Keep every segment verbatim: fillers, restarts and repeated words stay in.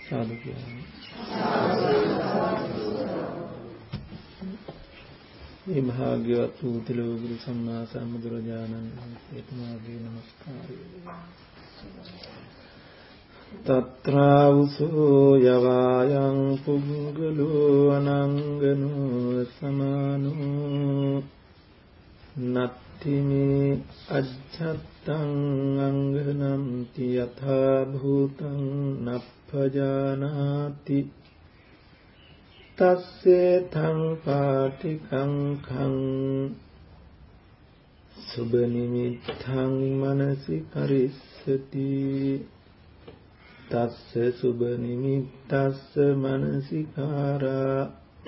සාදු කියන්නේ. මේ භාග්‍යවත් වූ තිලෝගුරු සම්මා සම්බුදුරජාණන් වහන්සේට මාගේ නමස්කාරය. තත්‍රාවුසෝ යවායන් පුංගලෝ අනංගනෝ සමානෝ නත්තිමේ අජ්ජත්තං අංගනම්ති යථා භූතං නප්පජානාති තස්සේ තං පාටිකං කං සුබ නිමිත්තං මනසි කරිස්සති තස්ස සුබ නිමිත්තස්ස මනසිකාරා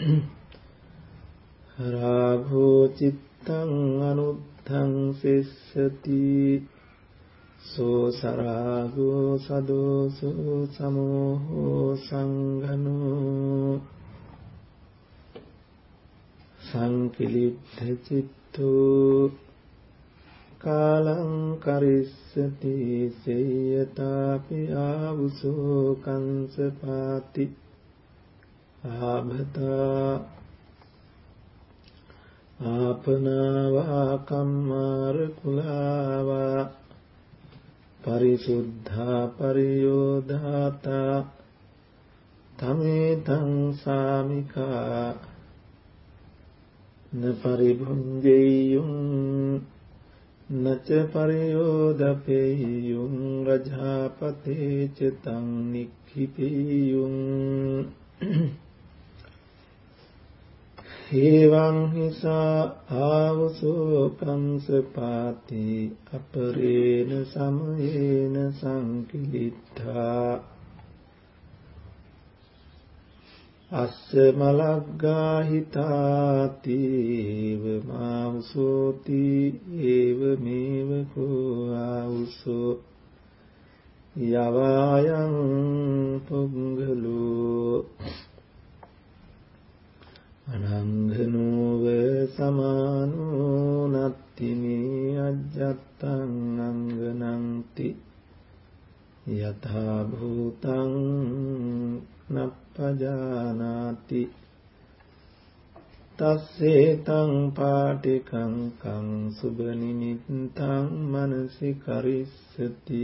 රාගෝ චිත්තං අනුත්තං සෙස්සති සෝ සරාගෝ සදෝසෝ සමෝහෝ සංඝනෝ සංකිලිද්ධ චිත්තෝ කාලං කරිස්සති සේයතාපි ආවුසෝ කංසපාති ආභතා ආපනාවා කම්මාර කුලාවා පරිසුද්ධා පරියෝධාතා තමේතං සාමිකා න පරිභුංජෙය්‍යුං නච පරියෝදපෙය්‍යුං රජාපතේ ච තං නික්ඛිපෙය්‍යුං හේවං හිසා ආවසෝ කංසපාති අපරේන සමයේන සංකිලිට්ඨා අස්ස මලග්ගා හිතාති වමාවසෝති ඒව මේව කෝ ආවසෝ යවායන් පුංගලෝ අනංඝනෝව සමානෝ නත්තිමේ අජ්ජත්තං අංගනන්ති යථා භූතං නප්පජානාති තස්සේ තං පාටිකං කං සුබ නිමිත්තං මනසි කරිස්සති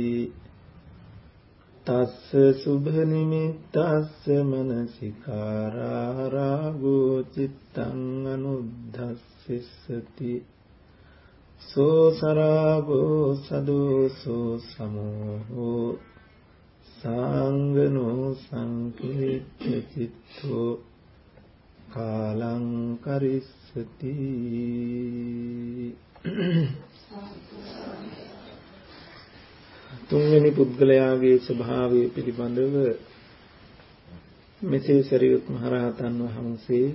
තස්ස සුභ නිමිත්තස්ස මනසිකාරා රාගෝ චිත්තං අනුද්ධස්සති සෝ සරාගෝ සදෝසෝ සමෝහෝ සංගනෝ සංකිලිච්ඡ චිත්තෝ කාලං කරිස්සති. තුන්වෙනි පුද්ගලයාගේ ස්වභාවය පිළිබඳව මෙසේ සරියුත් මහ රහතන් වහන්සේ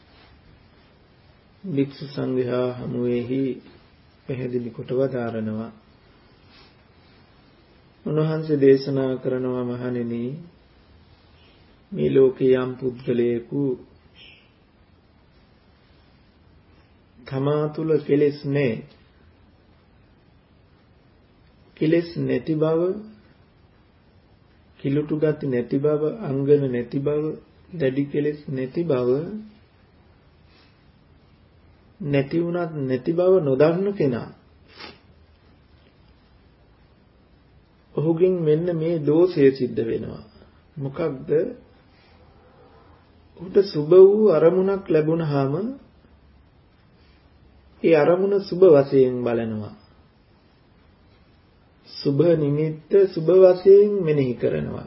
භික්ෂු සංඝයා හමුවේහි පැහැදිලි කොට වදාරනවා. උන්වහන්සේ දේශනා කරනවා, මහණෙනි, මේ ලෝකේ යම් පුද්ගලයෙකු තමා තුල කෙලෙස් නැහැ, කෙලෙස් නැති බව, කිලුටු ගති නැති බව, අංගන නැති බව, දැඩි කෙලෙස් නැති බව, නැති වුණත් නැති බව නොදන්න කෙනා, ඔහුගෙන් මෙන්න මේ දෝෂය සිද්ධ වෙනවා. මොකක්ද? උට සුබ වූ අරමුණක් ලැබුණාම ඒ අරමුණ සුබ වශයෙන් බලනවා. සුබ නිමිත්ත සුබ වශයෙන් මෙනෙහි කරනවා.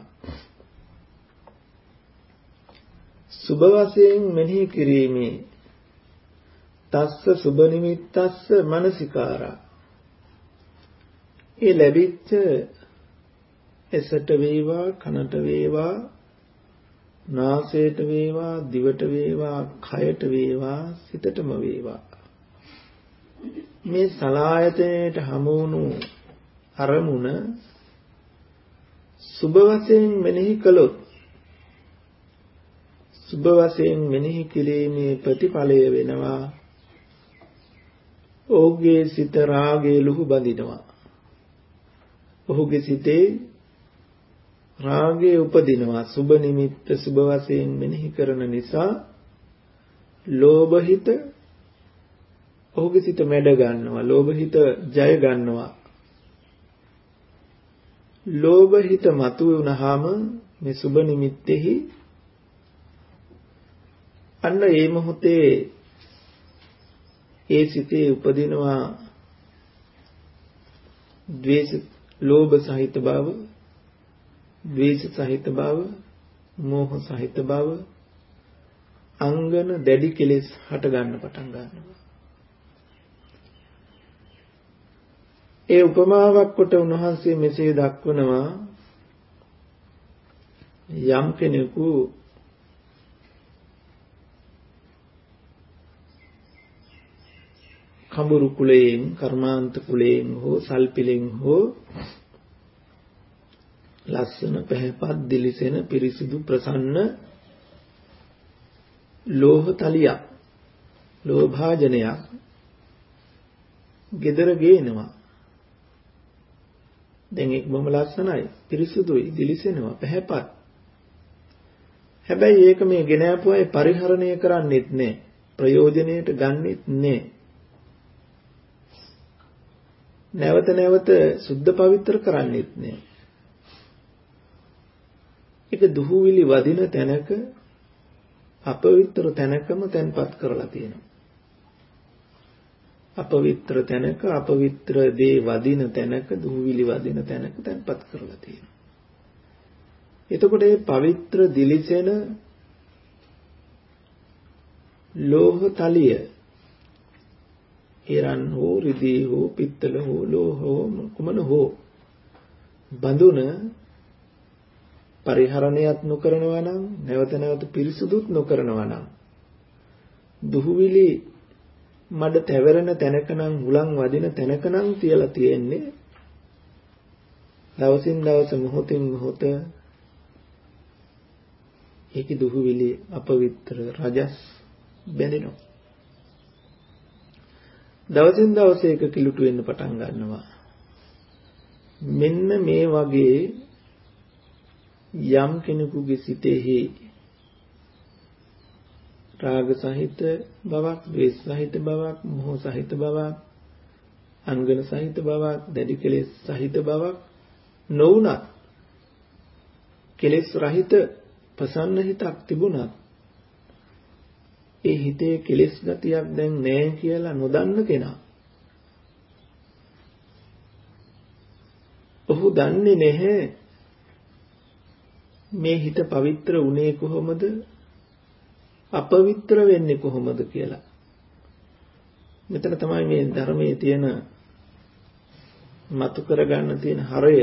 සුබ වශයෙන් මෙනෙහි කිරීමේ තස්ස සුබ නිමිත්තස්ස මනසිකාරා. ඒ ලැබිච්ච එසට වේවා, කනට වේවා, නාසයට වේවා, දිවට වේවා, කයට වේවා, සිතටම වේවා, මේ සලායතනයට හමු වුණු අරමුණ සුබ වශයෙන් මෙනෙහි කළොත්, සුබ වශයෙන් මෙනෙහි කිරීමේ ප්‍රතිඵලය වෙනවා ඔහුගේ සිත රාගයේ ලුහු බඳිනවා. ඔහුගේ සිතේ රාගයේ උපදිනවා සුබ නිමිත්ත සුබ වශයෙන් මෙනෙහි කරන නිසා ලෝභ හිත ඔහුගේ සිත මැඩ ගන්නවා ලෝභ හිත ජය ගන්නවා ලෝභ හිත මතුවුනහම මේ සුබ නිමිත්තේහි අන්න ඒ මොහොතේ ඒ සිතේ උපදිනවා ද්වේෂ ලෝභ සහිත බව ද්වේෂ සහිත බව මෝහ සහිත බව අංගන දැඩි කෙලෙස් හට ගන්න පටන් ගන්නවා ඒ උපමාවක් කොට උන්වහන්සේ මෙසේ දක්වනවා යම් කෙනෙකු කඹුරු කුලයෙන් කර්මාන්ත කුලයෙන් හෝ සල්පිලෙන් හෝ ලස්සන පැහැපත් දිලිසෙන පිරිසිදු ප්‍රසන්න ලෝහ තලියක් ලෝභාජනයක් ගෙදර ගේනවා දැන් ඒක බොහොම ලස්සනයි පිරිසිදුයි දිලිසෙනවා පැහැපත් හැබැයි ඒක මේ ගෙන ආපු අය පරිහරණය කරන්නෙත් නෑ ප්‍රයෝජනෙට ගන්නෙත් නෑ නැවත නැවත සුද්ධ පවිත්‍ර කරන්නෙත් නෑ ඒක දුහුවිලි වදින තැනක අපවිත්‍ර තැනකම තැන්පත් කරලා තියෙනවා අපවිත්‍ර තැනක අපවිත්‍ර දේ වදින තැනක දුහුවිලි වදින තැනක තැන්පත් කරලා තියෙනවා එතකොට මේ පවිත්‍ර දිලිසෙන ලෝහ තලිය එරන් හෝ රිදී හෝ පිත්තල හෝ ලෝහ හෝ කුමන හෝ බඳුන පරිහරණයත් නොකරනවා නම් නැවත නැවත පිරිසුදුත් නොකරනවා නම් දුහුවිලි මඩ තැවරෙන තැනක නම් හුලං වදින තැනක නම් තියලා තියෙන්නේ දවසින් දවස මොහොතින් මොහොත ඒකේ දුහුවිලි අපවිත්‍ර රජස් බැඳෙනවා දවසින් දවස ඒක කිලුට වෙන්න පටන් ගන්නවා මෙන්න මේ වගේ යම් කෙනෙකුගේ සිතෙහි රාග සහිත බවක්, ද්වේෂ සහිත බවක්, මෝහ සහිත බවක්, අංගන සහිත බවක්, දැඩි කෙලෙස් සහිත බවක් නොඋනත් කෙලෙස් රහිත ප්‍රසන්න හිතක් තිබුණත් ඒ හිතේ කෙලෙස් ගතියක් දැන් නැහැ කියලා නොදන්න කෙනා ඔහු දන්නේ නැහැ මේ හිත පවිත්‍ර උනේ කොහොමද අපවිත්‍ර වෙන්නේ කොහොමද කියලා. මෙතන තමයි මේ ධර්මයේ තියෙන මතු කරගන්න තියෙන හරය.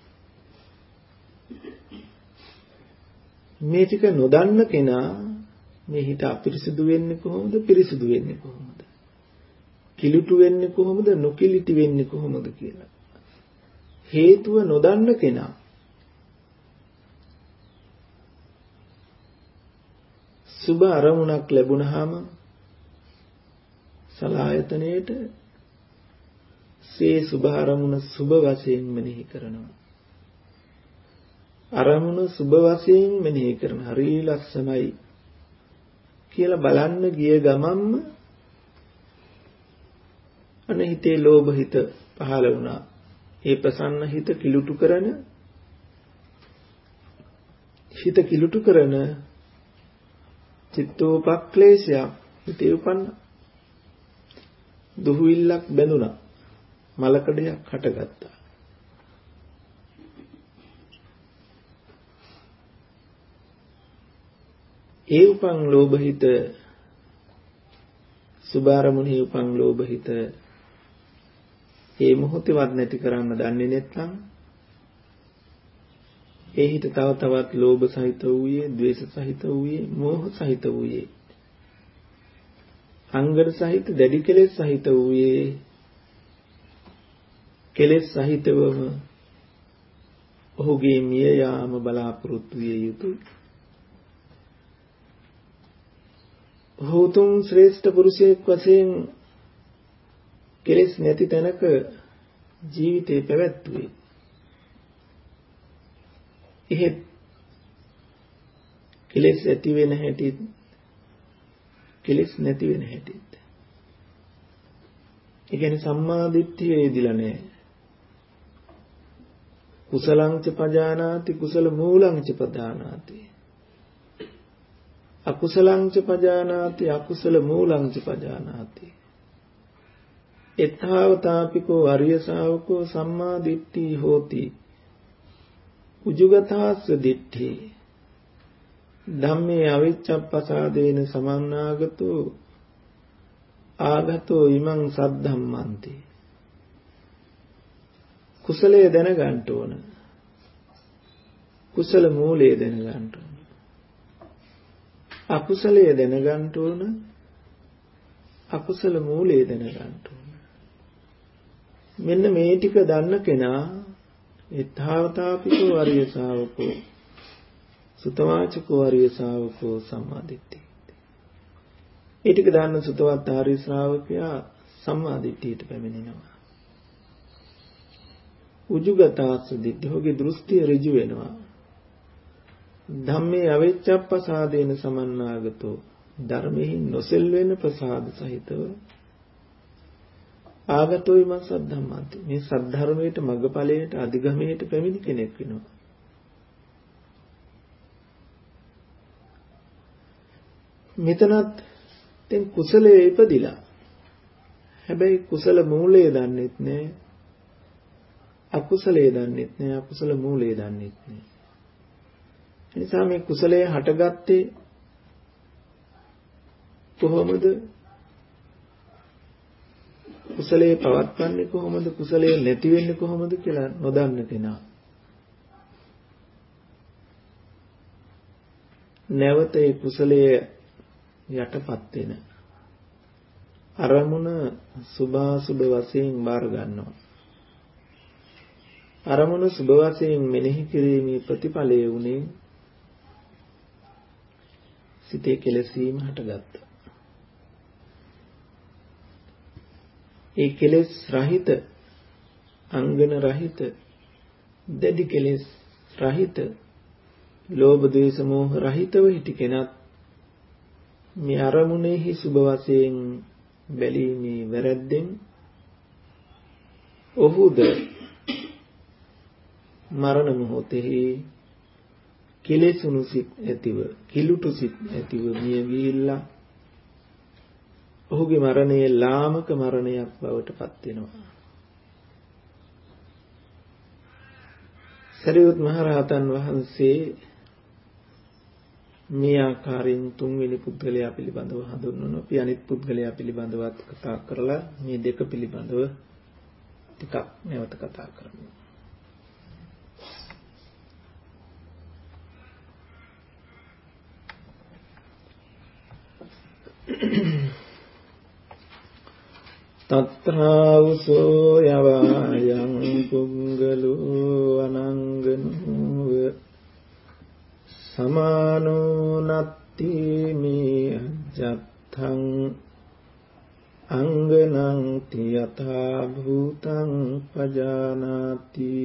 මේ ටික නොදන්න කෙනා මේ හිත අපිරිසිදු වෙන්නේ කොහොමද පිරිසිදු වෙන්නේ කොහොමද කිලුටු වෙන්නේ කොහොමද නොකිලිටි වෙන්නේ කොහොමද කියලා. හේතුව නොදන්න කෙනා සුබ අරමුණක් ලැබුණාම සලායතනයේට සේ සුබ අරමුණ සුබ වශයෙන් මෙනෙහි කරනවා. අරමුණ සුබ වශයෙන් මෙනෙහි කරන හරි ලස්සනයි කියලා බලන්න ගිය ගමන්ම අනහිතේ ලෝභ හිත පහළ වුණා. ඒ ප්‍රසන්න හිත කිලුටු කරන හිත කිලුටු කරන චිත්තෝපක්ලේශයක් හිතේ උපන්න දුහුවිල්ලක් බැඳුණා මලකඩයක් හටගත්තා ඒ උපන් ලෝභ හිත සුභාරමුණේ උපන් ලෝභ හිත ඒ මොහොතේවත් නැති කරන්න දන්නේ නැත්නම් ඒ හිත තව තවත් ලෝභ සහිත වූයේ, ද්වේෂ සහිත වූයේ, මෝහ සහිත වූයේ, අංගර සහිත, දැඩි කෙලෙස් සහිත වූයේ, කෙලෙස් සහිතවම ඔහුගේ මිය යාම බලාපොරොත්තු විය යුතුයි. ඔහුතුන් ශ්‍රේෂ්ඨ පුරුෂයෙක් වශයෙන් කෙලෙස් නැති තැනක ජීවිතේ පැවැත්වුවේ. එහෙත් කෙලෙස් ඇති වෙන හැටි කෙලෙස් නැති වෙන හැටි. ඒ කියන්නේ සම්මා දිට්ඨිය එදිලා නැහැ. කුසලං ච පජානාති කුසල මූලං ච පජානාති. අකුසලං ච පජානාති අකුසල මූලං ච පජානාති. එත්තාවතාපිකෝ අරිය ශාවකෝ සම්මා දිට්ඨි හෝති. උජුගතාස්ස දිට්ඨි. ධම්මේ අවිච්ඡප්පසාදේන සමන්නාගතෝ ආගතෝ ඉමං සද්ධම්මන්ති. කුසලයේ දැනගන්න ඕන. කුසල මූලයේ දැනගන්න ඕන. අකුසලයේ දැනගන්න ඕන. අකුසල මූලයේ දැනගන්න ඕන. මෙන්න මේ ටික දන්න කෙනා ඊතාවතාපිකෝ ආර්ය ශාවකෝ සුතවාචකෝ ආර්ය ශාවකෝ සම්මාදිට්ඨි. ඒ ටික දන්න සුතවත් ආර්ය ශ්‍රාවකයා සම්මාදිට්ඨියට පැමිණෙනවා. උජුගතාස්ස දිට්ඨියෝගේ දෘෂ්ටිය ඍජු වෙනවා. ධම්මේ අවිච්ඡප්පසාදේන සමන්නාගතෝ ධර්මෙහි නොසෙල් වෙන ප්‍රසාද සහිතව ආගතෝ ඉමං සද්ධම්මන්ති. මේ සද්ධර්මයට මග්ගඵලයට අධිගමයට පැමිණි කෙනෙක් වෙනවා. මෙතනත් දැන් කුසලයේ ඉපදිලා. හැබැයි කුසල මූලය දන්නෙත් නෑ. අකුසලයේ දන්නෙත් නෑ. අකුසල මූලය දන්නෙත් නෑ. ඒ නිසා මේ කුසලයේ හටගත්තේ කොහොමද? කුසලයේ පවත්වන්නේ කොහොමද? කුසලයේ නැති වෙන්නේ කොහොමද කියලා නොදන්න කෙනා. නැවත ඒ කුසලයේ යටපත් වෙන අරමුණ සුභාසුභ වශයෙන් බාර ගන්නවා. අරමුණ සුභ වශයෙන් මෙනෙහි කිරීමේ ප්‍රතිඵලයේ උනේ සිතේ කෙලෙසීම හටගත්තා. ඒ කෙලෙස් රහිත අංගන රහිත දැඩි කෙලෙස් රහිත ලෝභ ද්වේෂ මෝහ රහිතව හිටි කෙනත් මේ අරමුණෙහි සුභ වශයෙන් බැලීමේ වැරැද්දෙන් ඔහුද මරණ මොහොතෙහි කෙලෙසුණු සිත් ඇතිව කිලුටු සිත් ඇතිව මිය ගිහිල්ලා ඔහුගේ මරණය ලාමක මරණයක් බවට පත් වෙනවා. සරියුත් මහ රහතන් වහන්සේ මේ ආකාරයෙන් තුන්වෙනි පුද්ගලයා පිළිබඳව හඳුන්වන අපි අනිත් පුද්ගලයා පිළිබඳවත් කතා කරලා මේ දෙක පිළිබඳව ටිකක් නැවත කතා කරමු. තත්‍රාවසෝ යවායන් පුංගලෝ අනංගනෝව සමානෝ නත්ති මේ අජත්තං අංගනං තියතා භූතං පජානාති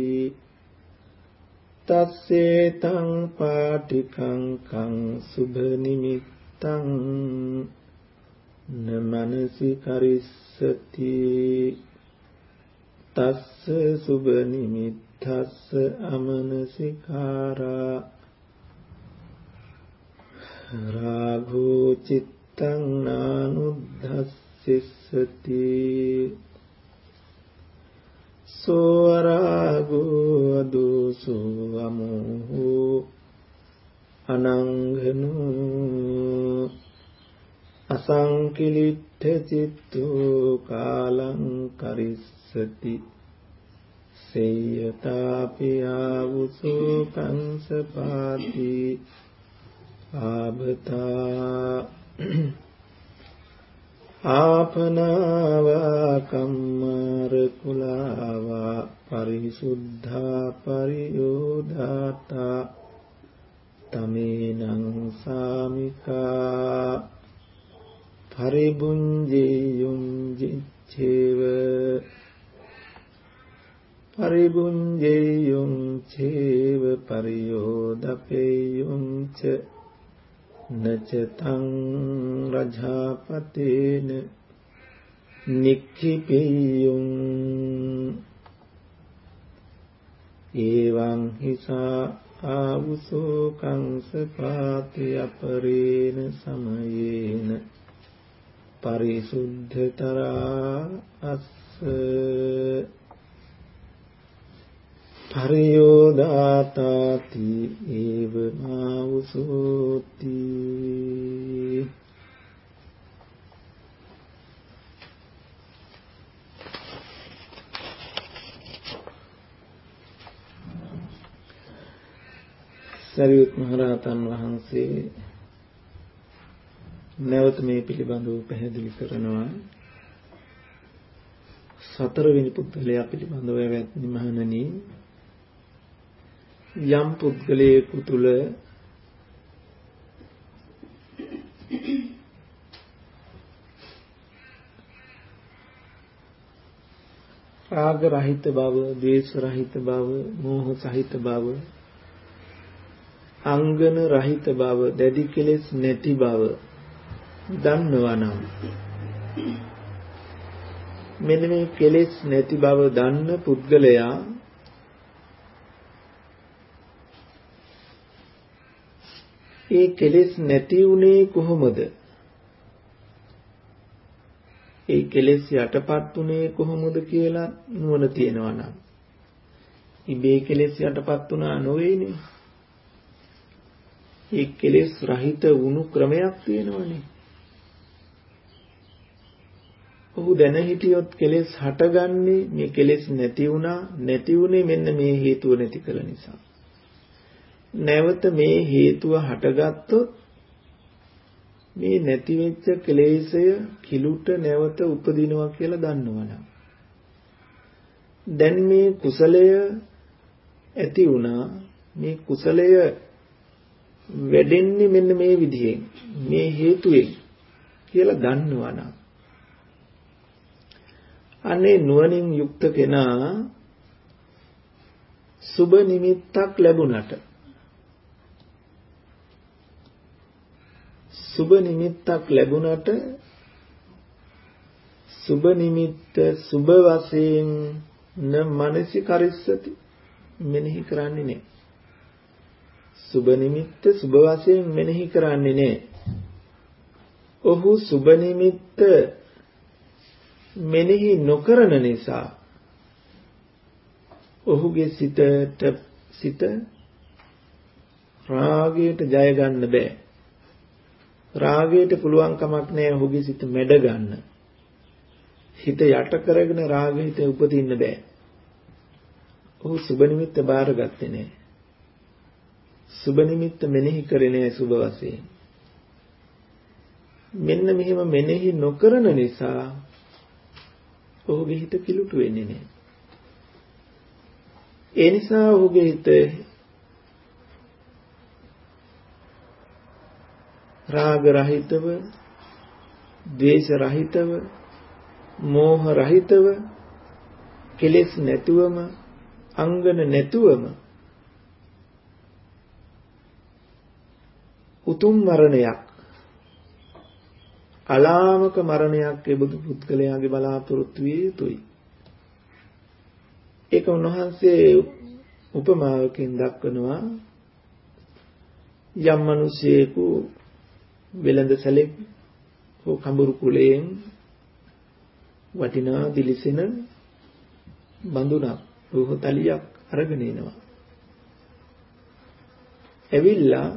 තස්සේ තං පාටිකං කං සුභ නිමිත්තං නමනසි කරිස්සති තස්ස සුභ නිමිත්තස්ස අමනසිකාරා රාගෝ චිත්තං නානුද්ධස්සති සෝ රාගෝ දෝසෝ අමෝහෝ අනංඝනෝ අසංකිලිට්ඨ චිත්තෝ කාලං කරිස්සති සේයතාපි ආවුසෝ කංසපාති ආභතා ආපනාවා කම්මාර කුලාවා පරිසුද්ධා පරියෝදාතා තමේනං සාමිකා පරිබුඤ්ජේයුං චේව පරිබුඤ්ජේයුං චේව පරියෝ පරයෝදපේයුංච නචතං රජාපතේන නික්ඛිපේයුං එවං හිසා ආවුසෝ කංස පාති අපරේන සමයේන පරිසුද්ධතරා අස්ස පරියෝදාතාති ඒව මාවුසෝති. සරියුත් මහ රහතන් වහන්සේ නැවත මේ පිළිබඳව පැහැදිලි කරනවා. සතරවෙනි පුද්ගලයා පිළිබඳව වැත්නි මහණනි, යම් පුද්ගලයෙකු තුල රාග රහිත බව, ද්වේෂ රහිත බව, මෝහ සහිත බව, අංගන රහිත බව, දැඩි කෙලෙස් නැති බව දන්නවා නම්, මෙන්න මේ කෙලෙස් නැති බව දන්න පුද්ගලයා ඒ කෙලෙස් නැති උනේ කොහොමද? ඒ කෙලෙස් යටපත් උනේ කොහොමද කියලා නුවණ තියෙනවා නම්, ඉබේ කෙලෙස් යටපත් උනා නොවේනේ. ඒ කෙලෙස් රහිත වුණු ක්‍රමයක් තියෙනවනේ. ඔහු දැන හිටියොත් කෙලෙස් හටගන්නේ මේ කෙලෙස් නැති වුණා, නැති වුණේ මෙන්න මේ හේතුව නැති කළ නිසා. නැවත මේ හේතුව හටගත්තොත් මේ නැති වෙච්ච කෙලෙසය කිලුට නැවත උපදිනවා කියලා දන්නවනම්, දැන් මේ කුසලය ඇති වුණා, මේ කුසලය වැඩෙන්නේ මෙන්න මේ විදිහෙන්, මේ හේතුවෙන් කියලා දන්නවනම්, අනේ නුවණින් යුක්ත කෙනා සුබ නිමිත්තක් ලැබුණට, සුබ නිමිත්තක් ලැබුණට සුබ නිමිත්ත සුබ වශයෙන් න මනසි කරිස්සති, මෙනෙහි කරන්නේ නැහැ. සුබ නිමිත්ත සුබ වශයෙන් මෙනෙහි කරන්නේ නැහැ. ඔහු සුබ නිමිත්ත මෙනෙහි නොකරන නිසා ඔහුගේ සිතට සිත රාගයට ජය ගන්න බෑ. රාගයට පුළුවන් කමක් නැහැ ඔහුගේ සිත මැඩ ගන්න. හිත යට කරගෙන රාග හිත උපදින්න බෑ. ඔහු සුබ නිමිත්ත බාරගත්තේ නැහැ. සුබ නිමිත්ත මෙනෙහි කරේ නැහැ සුබ වශයෙන්. මෙන්න මෙහෙම මෙනෙහි නොකරන නිසා ඔහුගේ හිත කිලුට වෙන්නේ නැහැ. ඒ නිසා ඔහුගේ හිත රාග රහිතව, ද්වේෂ රහිතව, මෝහ රහිතව, කෙලෙස් නැතුවම, අංගන නැතුවම උතුම් මරණයක්, අලාමක මරණයක් ඒ බුදු පුද්ගලයාගේ බලාපොරොත්තු විය යුතුයි. ඒක උන්වහන්සේ උපමාවකින් දක්වනවා. යම් මිනිසෙකු වෙළඳ සැලෙක් හෝ කඹුරු කුලයෙන් වටිනා දිලිසෙන බඳුනක්, රෝහතලියක් අරගෙන එනවා. ඇවිල්ලා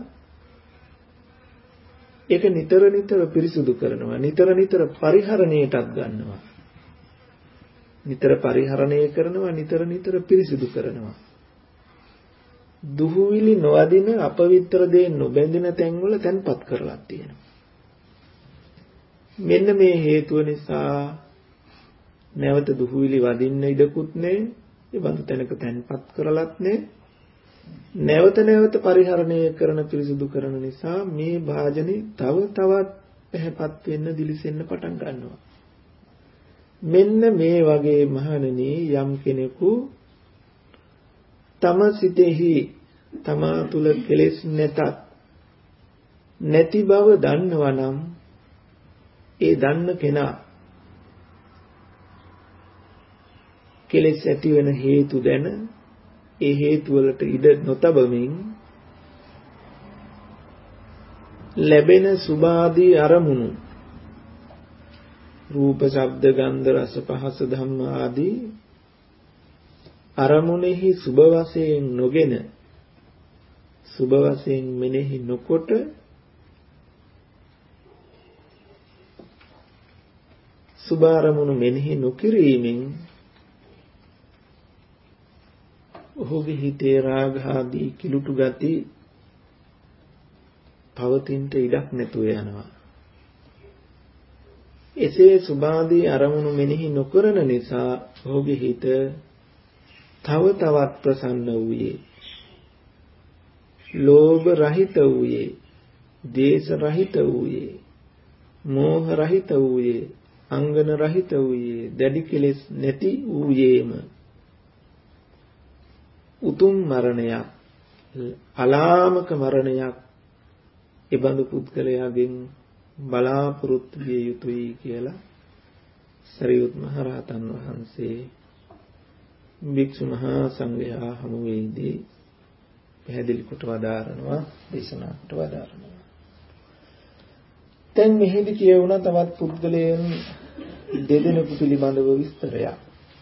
ඒක නිතර නිතර පිරිසුදු කරනවා, නිතර නිතර පරිහරණයටත් ගන්නවා, නිතර පරිහරණය කරනවා, නිතර නිතර පිරිසුදු කරනවා. දුහුවිලි නොවදින අපවිත්‍ර දේ නොබැඳින තැන්වල තැන්පත් කරලා තියෙනවා. මෙන්න මේ හේතුව නිසා නැවත දුහුවිලි වදින්න ඉඩකුත් නැහැ. ඒ බඳු තැනක තැන්පත් කරලත් නැහැ. නැවත නැවත පරිහරණය කරන පිරිසුදු කරන නිසා මේ භාජනේ තව තවත් පැහැපත් වෙන්න, දිලිසෙන්න පටන් ගන්නවා. මෙන්න මේ වගේ මහණෙනි, යම් කෙනෙකු තම සිතෙහි තමා තුල කෙලෙස් නැතත් නැති බව දන්නවා නම් ඒ දන්න කෙනා කෙලෙස් ඇති වෙන හේතු දැන ඒ හේතු වලට ඉඩ නොතබමින් ලැබෙන සුභාදී අරමුණු රූප ශබ්ද ගන්ධ රස පහස ධම්ම ආදී අරමුණෙහි සුභ වශයෙන් නොගෙන සුභ වශයෙන් මෙනෙහි නොකොට සුභ අරමුණු මෙනෙහි නොකිරීමෙන් ඔහුගේ හිතේ රාග ආදී කිලුටු ගති පවතින්ට ඉඩක් නැතුව යනවා. එසේ සුභාදී අරමුණු මෙනෙහි නොකරන නිසා ඔහුගේ හිත තව තවත් ප්‍රසන්න වූයේ, ලෝභ රහිත වූයේ, දේශ රහිත වූයේ, මෝහ රහිත වූයේ, අංගන රහිත වූයේ, දැඩි කෙලෙස් නැති වූයේම උතුම් මරණයක්, අලාමක මරණයක් එබඳු පුද්ගලයාගෙන් බලාපොරොත්තු විය යුතුයි කියලා සරියුත් මහ රහතන් වහන්සේ භික්ෂු මහා සංඝයා හමුවේදී පැහැදිලි කොට වදාරනවා, දේශනා කොට වදාරනවා. දැන් මෙහිදී කියවුණ තවත් පුද්ගලයන් දෙදෙනෙකු පිළිබඳව විස්තරයක්.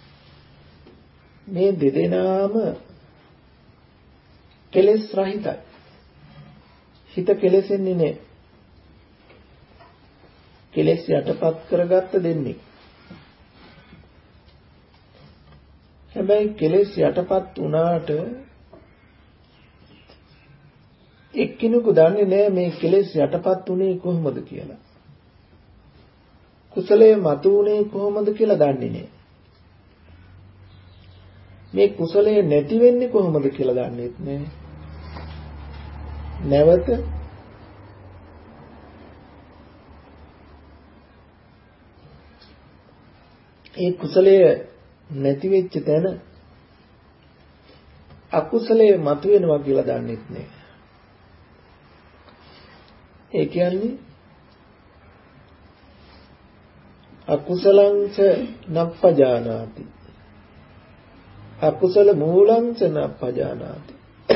මේ දෙදෙනාම කෙලෙස් රහිතයි. හිත කෙලෙසෙන්නේ නැහැ. කෙලෙස් යටපත් කරගත්ත දෙන්නේ. හැබැයි කෙලෙස් යටපත් වුණාට එක්කිනෙකු දන්නේ නැහැ මේ කෙලෙස් යටපත් උනේ කොහොමද කියලා. කුසලයේ මතු උනේ කොහොමද කියලා දන්නේ නැහැ. මේ කුසලයේ නැති වෙන්නේ කොහොමද කියලා දන්නේත් නැහැ. නැවත ඒ කුසලය නැති වෙච්ච තැන අකුසලයේ මතුවෙනවා කියලා දන්නෙත් නෑ. ඒ කියන්නේ අකුසලං ච නප්පජානාති, අකුසල මූලං ච නප්පජානාති,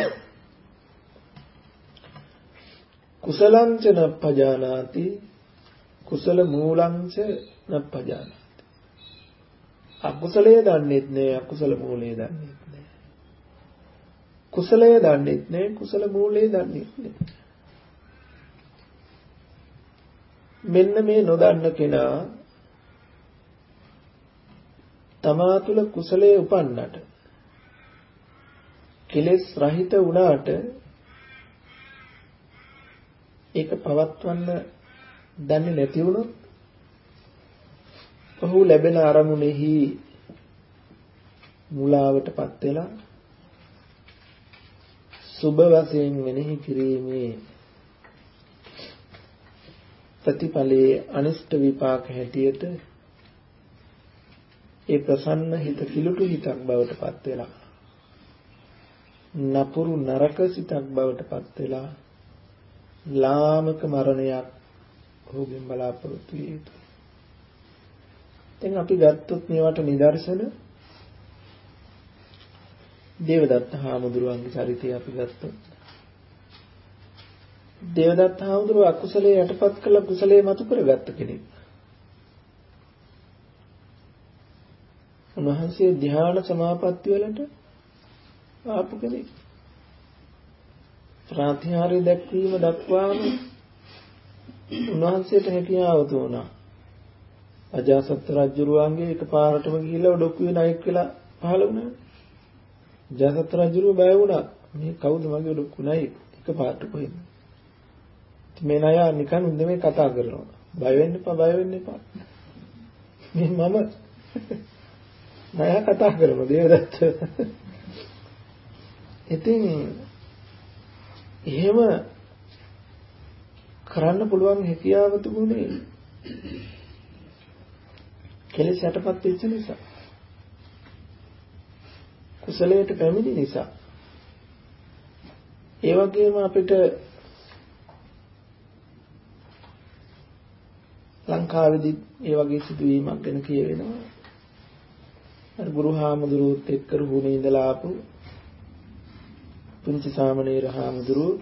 කුසලං ච නප්පජානාති, කුසල මූලං ච නප්පජානාති. අකුසලයේ දන්නේත් නෑ, අකුසල මූලයේ දන්නේත් නෑ. කුසලයේ දන්නේත් නෑ, කුසල මූලයේ දන්නේත් නෑ. මෙන්න මේ නොදන්න කෙනා තමා තුළ කුසලයේ උපන්නට, කෙලෙස් රහිත වුණාට ඒක පවත්වන්න දන්නේ නැති වුණොත් ඔහු ලැබෙන අරමුණෙහි මුලාවටපත් වෙලා සුභ වශයෙන් මෙනෙහි කිරීමේ ප්‍රතිඵලයේ අනිෂ්ට විපාක හැටියට ඒ ප්‍රසන්න හිත කිලුටු හිතක් බවට පත් වෙලා නපුරු නරක සිතක් බවට පත් වෙලා ලාමක මරණයක් ඔහුගෙන් බලාපොරොත්තු විය යුතුයි. දැන් අපි ගත්තොත් මේවට නිදර්ශන දේවදත්ත හාමුදුරුවන්ගේ චරිතය අපි ගත්තොත් දේවදත්ත හාමුදුරුව අකුසලයේ යටපත් කළ කුසලයේ මතු කරගත්ත කෙනෙක්. උන්වහන්සේ ධ්‍යාන සමාපatti වලට ආපු කෙනෙක්. ප්‍රාතිහාර්ය දැක්වීම දක්වාම උන්වහන්සේට හැකියාව දුණා. අජාසත් රජුරුවන්ගේ එකපාරටම ගිහිල්ලා ඔඩොක්කුවේ නායක වෙලා පහළ වුණා. අජාසත් රජුරුව බය වුණා. මේ කවුද මගේ ඔඩොක්කු නායක? එකපාරට කොහෙද? මේ ණය නිකන් ඉඳ මේ කතා කරනවා. බය වෙන්න එපා, බය වෙන්න එපා. මේ මම ණය කතා කරනවා දේවදත්ත. ඉතින් එහෙම කරන්න පුළුවන් හැකියාව තිබුණේ කෙලෙස් යටපත් වෙච්ච නිසා, කුසලයට පැමිණි නිසා. ඒ වගේම අපිට ලංකාවේදී ඒ වගේ සිදුවීමක් ගැන කියවෙනවා. අර ගුරුහාමුදුරුවොත් එක්ක රුහුණේ ඉඳලා ආපු පුංචි සාමණේර හාමුදුරුවෝ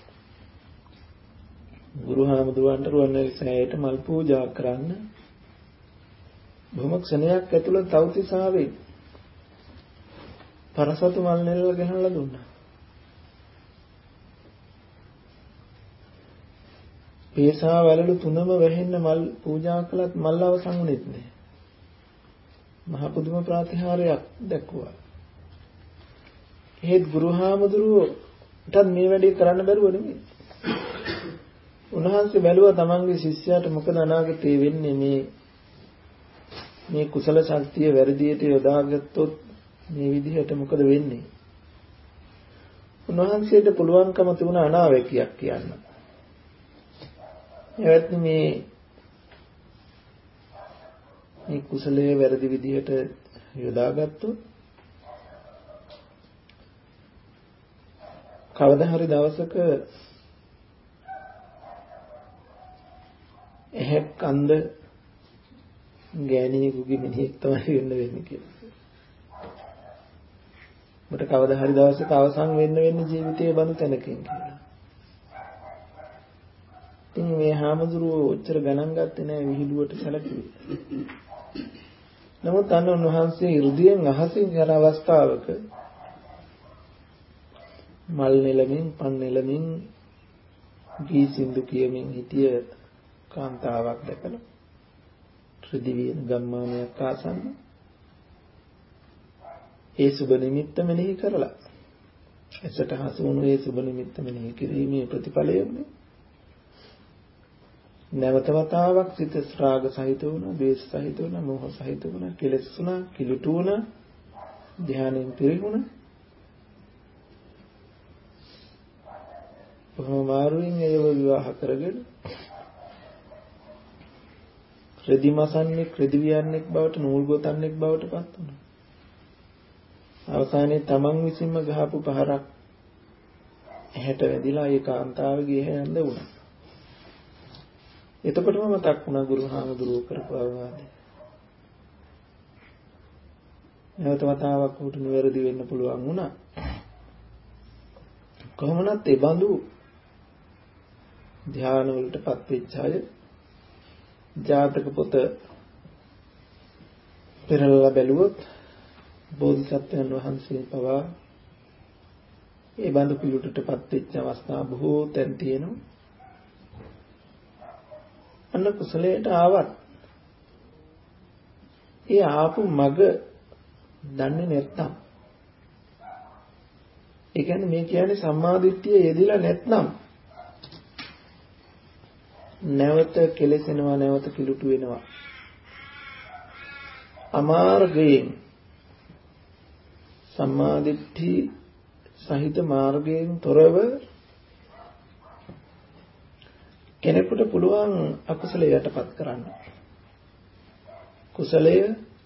ගුරුහාමුදුරුවන්ට රුවන්වැලි සෑයට මල් පූජා කරන්න බොහොම ක්ෂණයක් ඇතුළත තව්තිසාවේ පරසතු මල් නෙල්ල ගහලා දුන්නා. පේසා වලලු තුනම වැහෙන්න මල් පූජා කළත් මල් අවසන් වුණෙත් නෑ. මහ පුදුම ප්‍රතිහාරයක් දැක්වුවා. ඒත් ගුරුහාමුදුරුවෝටත් මේ වැඩේ කරන්න බැරුව නෙමෙයි. උන්වහන්සේ බැලුවා තමන්ගේ ශිෂ්‍යයාට මොකද අනාගතේ වෙන්නේ මේ මේ කුසල ශක්තිය වැඩියට යොදාගත්තොත් මේ විදිහට මොකද වෙන්නේ? උන්වහන්සේට පුළුවන්කම තිබුණා අනාවැකියක් කියන්න. එවත් මේ මේ කුසලයේ වැරදි විදිහට යොදාගත්තොත් කවදා හරි දවසක එහෙක් කන්ද ගෑණියෙකුගේ මිනිහෙක් තමයි වෙන්න වෙන්නේ කියලා. මට කවදා හරි දවසක අවසන් වෙන්න වෙන්නේ ජීවිතයේ බඳු තැනකින් කියලා. ඉතින් මේ හාමුදුරුවෝ ඔච්චර ගණන් ගත්තේ නැහැ විහිළුවට සැලකුවේ. නමුත් අන්න උන්වහන්සේ 이르දියෙන් අහසින් යන අවස්ථාවක මල් නෙලමින් පන් නෙලමින් ගී සින්දු කියමින් හිටිය කාන්තාවක් දැකලා ත්‍රිදිවියන ගම්මානයක් ආසන්න ඒ සුබ නිමිත්ත මෙනෙහි කරලා එසට හසු වුණු ඒ සුබ නිමිත්ත මෙනෙහි කිරීමේ ප්‍රතිඵලය වුණේ නැවත වතාවක් සිත රාග සහිත වුණා, ද්වේෂ සහිත වුණා, මෝහ සහිත වුණා, කෙලෙස් වුණා, කිලුටු වුණා, ධානයෙන් පිරිහුණා. බොහොම මාරුවෙන් ඒව විවාහ කරගෙන රෙදි මසන්නේ රෙදි වියන්නෙක් බවට නූල් ගොතන්නෙක් බවට පත් වුණා. අවසානයේ තමන් විසින්ම ගහපු පහරක් ඇහැට වැදිලා ඒ කාන්තාවගේ ඇහැ ඇඳ වුණා. එතකොටම මතක් වුණා ගුරුහාමුදුරුවෝ කරපු අවවාදය. නැවත වතාවක් උට නිවැරදි වෙන්න පුළුවන් වුණා. කොහොමනත් ඒ බඳු ධ්‍යාන වලටපත් වෙච්ච අය ජාතක පොත පෙරලලා බැලුවොත් බෝධිසත්වයන් වහන්සේ පවා ඒ බඳු පිළිවෙලටපත් වෙච්ච අවස්ථා බොහෝ තැන් තියෙනවා. අන්න කුසලයට ආවත් ඒ ආපු මග දන්නේ නැත්නම් ඒ කියන්නේ මේ කියන්නේ සම්මාදිට්ඨිය යෙදිලා නැත්නම් නැවත කෙලෙසෙනවා නැවත කිලුටු වෙනවා අමාර්ගයෙන් සම්මාදිට්ඨි සහිත මාර්ගයෙන් තොරව කෙනෙකුට පුළුවන් අකුසලයට යටපත් කරන්න. කුසලය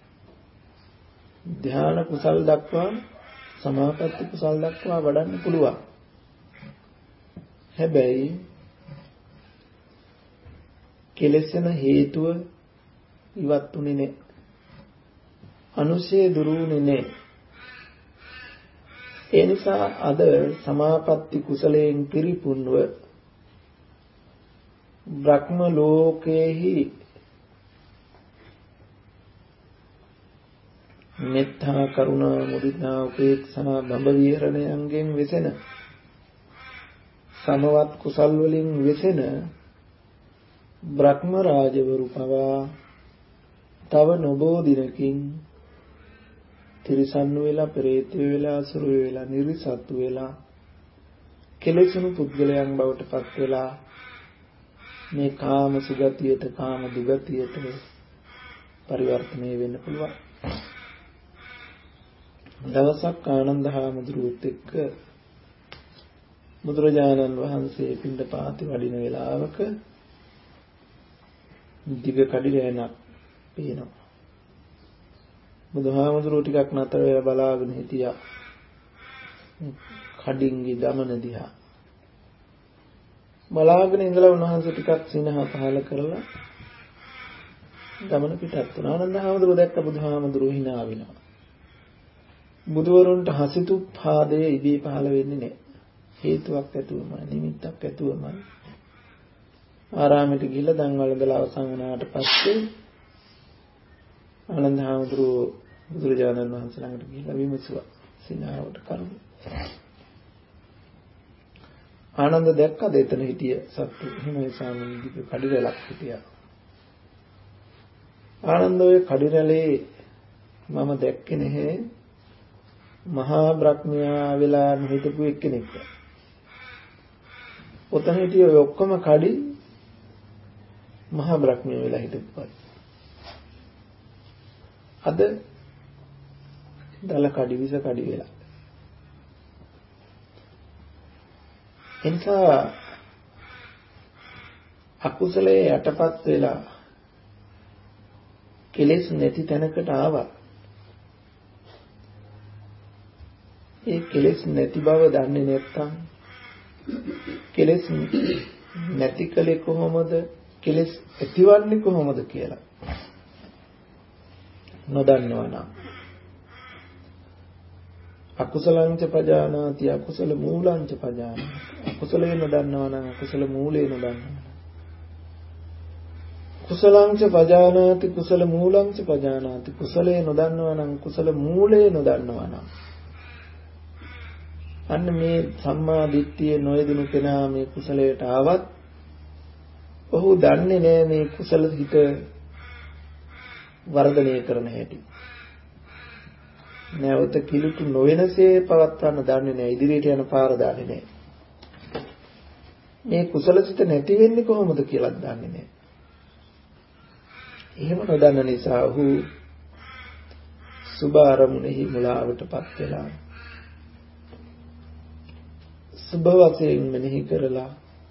ධ්‍යාන කුසල් දක්වා සමාපatti කුසල් දක්වා වඩන්න පුළුවන්. හැබැයි කෙලෙසන හේතුව ඉවත් උනේ නැහැ. අනුශේ දුරුුනේ නැහැ. ඒ නිසා අද සමාපatti කුසලයෙන් පිරිපුන්ව බ්‍රහ්ම ලෝකේහි මෙත්තා කරුණා මුදිතා උපේක්ෂා බඹ විහරණයන්ගෙන් වෙසෙන සමවත් කුසල් වලින් වෙසෙන බ්‍රහ්ම රාජවරු පවා තව නොබෝ දිනකින් තිරිසන් වෙලා පෙරේත වෙලා අසුර වෙලා නිර්සත්තු වෙලා කෙලෙසුණු පුද්ගලයන් බවට පත් වෙලා මේ කාම සුගතියට කාම දුගතියට පරිවර්තනය වෙන්න පුළුවන්. දවසක් ආනන්ද හාමුදුරුවොත් එක්ක බුදුරජාණන් වහන්සේ පිණ්ඩපාතේ වඩින වෙලාවක දිග කඩිරෑනක් පේනවා. බුදුහාමුදුරුවෝ ටිකක් නතර වෙලා බලාගෙන හිටියා. කඩින්ගේ ගමන දිහා. බලාගෙන ඉඳලා උන්වහන්සේ ටිකක් සිනහ පහල කරලා ගමන පිටත් වුණා. ආනන්ද හාමුදුරුවෝ දැක්ක බුදුහාමුදුරුවෝ hina වෙනවා. බුදුවරුන්ට හසිතු පාදයේ ඉදී පහල වෙන්නේ නැහැ. හේතුවක් ඇතුවමයි, නිමිත්තක් ඇතුවමයි. ආරාමයට ගිහිල්ලා දන් වළඳලා අවසන් වුණාට පස්සේ ආනන්ද හාමුදුරුවෝ බුදුරජාණන් වහන්සේ ළඟට ගිහිල්ලා විමසුවා සිනාවට කරුණ. ආනන්ද දැක්කද එතන හිටිය සත්තු හිමේ සාමණේරගේ කඩිරැලක් හිටියා. ආනන්ද ඔය කඩිරැලේ මම දැක්කේ නැහැ මහා බ්‍රහ්මයා වෙලා හිටපු එක්කෙනෙක්. ඔතන හිටිය ඔය ඔක්කොම කඩි මහා බ්‍රහ්මයා වෙලා හිටපුවා. අද දල කඩි විස කඩි වෙලා. එනිසා අකුසලයේ යටපත් වෙලා කෙලෙස් නැති තැනකට ආවා. ඒ කෙලෙස් නැති බව දන්නේ නැත්නම් කෙලෙස් නැති කලේ කොහොමද කෙලෙස් ඇතිවන්නේ කොහොමද කියලා නොදන්නවා නම් අකුසලංච පජානාති අකුසල මූලංච පජානාති අකුසලේ නොදන්නවා නම් අකුසල මූලේ නොදන්නවා කුසලංච පජානාති කුසල මූලංච පජානාති කුසලේ නොදන්නවා නම් කුසල මූලේ නොදන්නවා නම් අන්න මේ සම්මා දිට්ඨිය නොයදුණු කෙනා මේ කුසලයට ආවත් ඔහු දන්නේ නැහැ මේ කුසල හිත වර්ධනය කරන හැටි. නැවත කිලුට නොවෙනසේ පවත්වන්න දන්නේ නැහැ. ඉදිරියට යන පාර දන්නේ නැහැ. මේ කුසල සිත නැති වෙන්නේ කොහොමද කියලා දන්නේ නැහැ. එහෙම නොදන්න නිසා ඔහු සුභ අරමුණෙහි මුලාවටපත් වෙලා සුභ වශයෙන් මෙනෙහි කරලා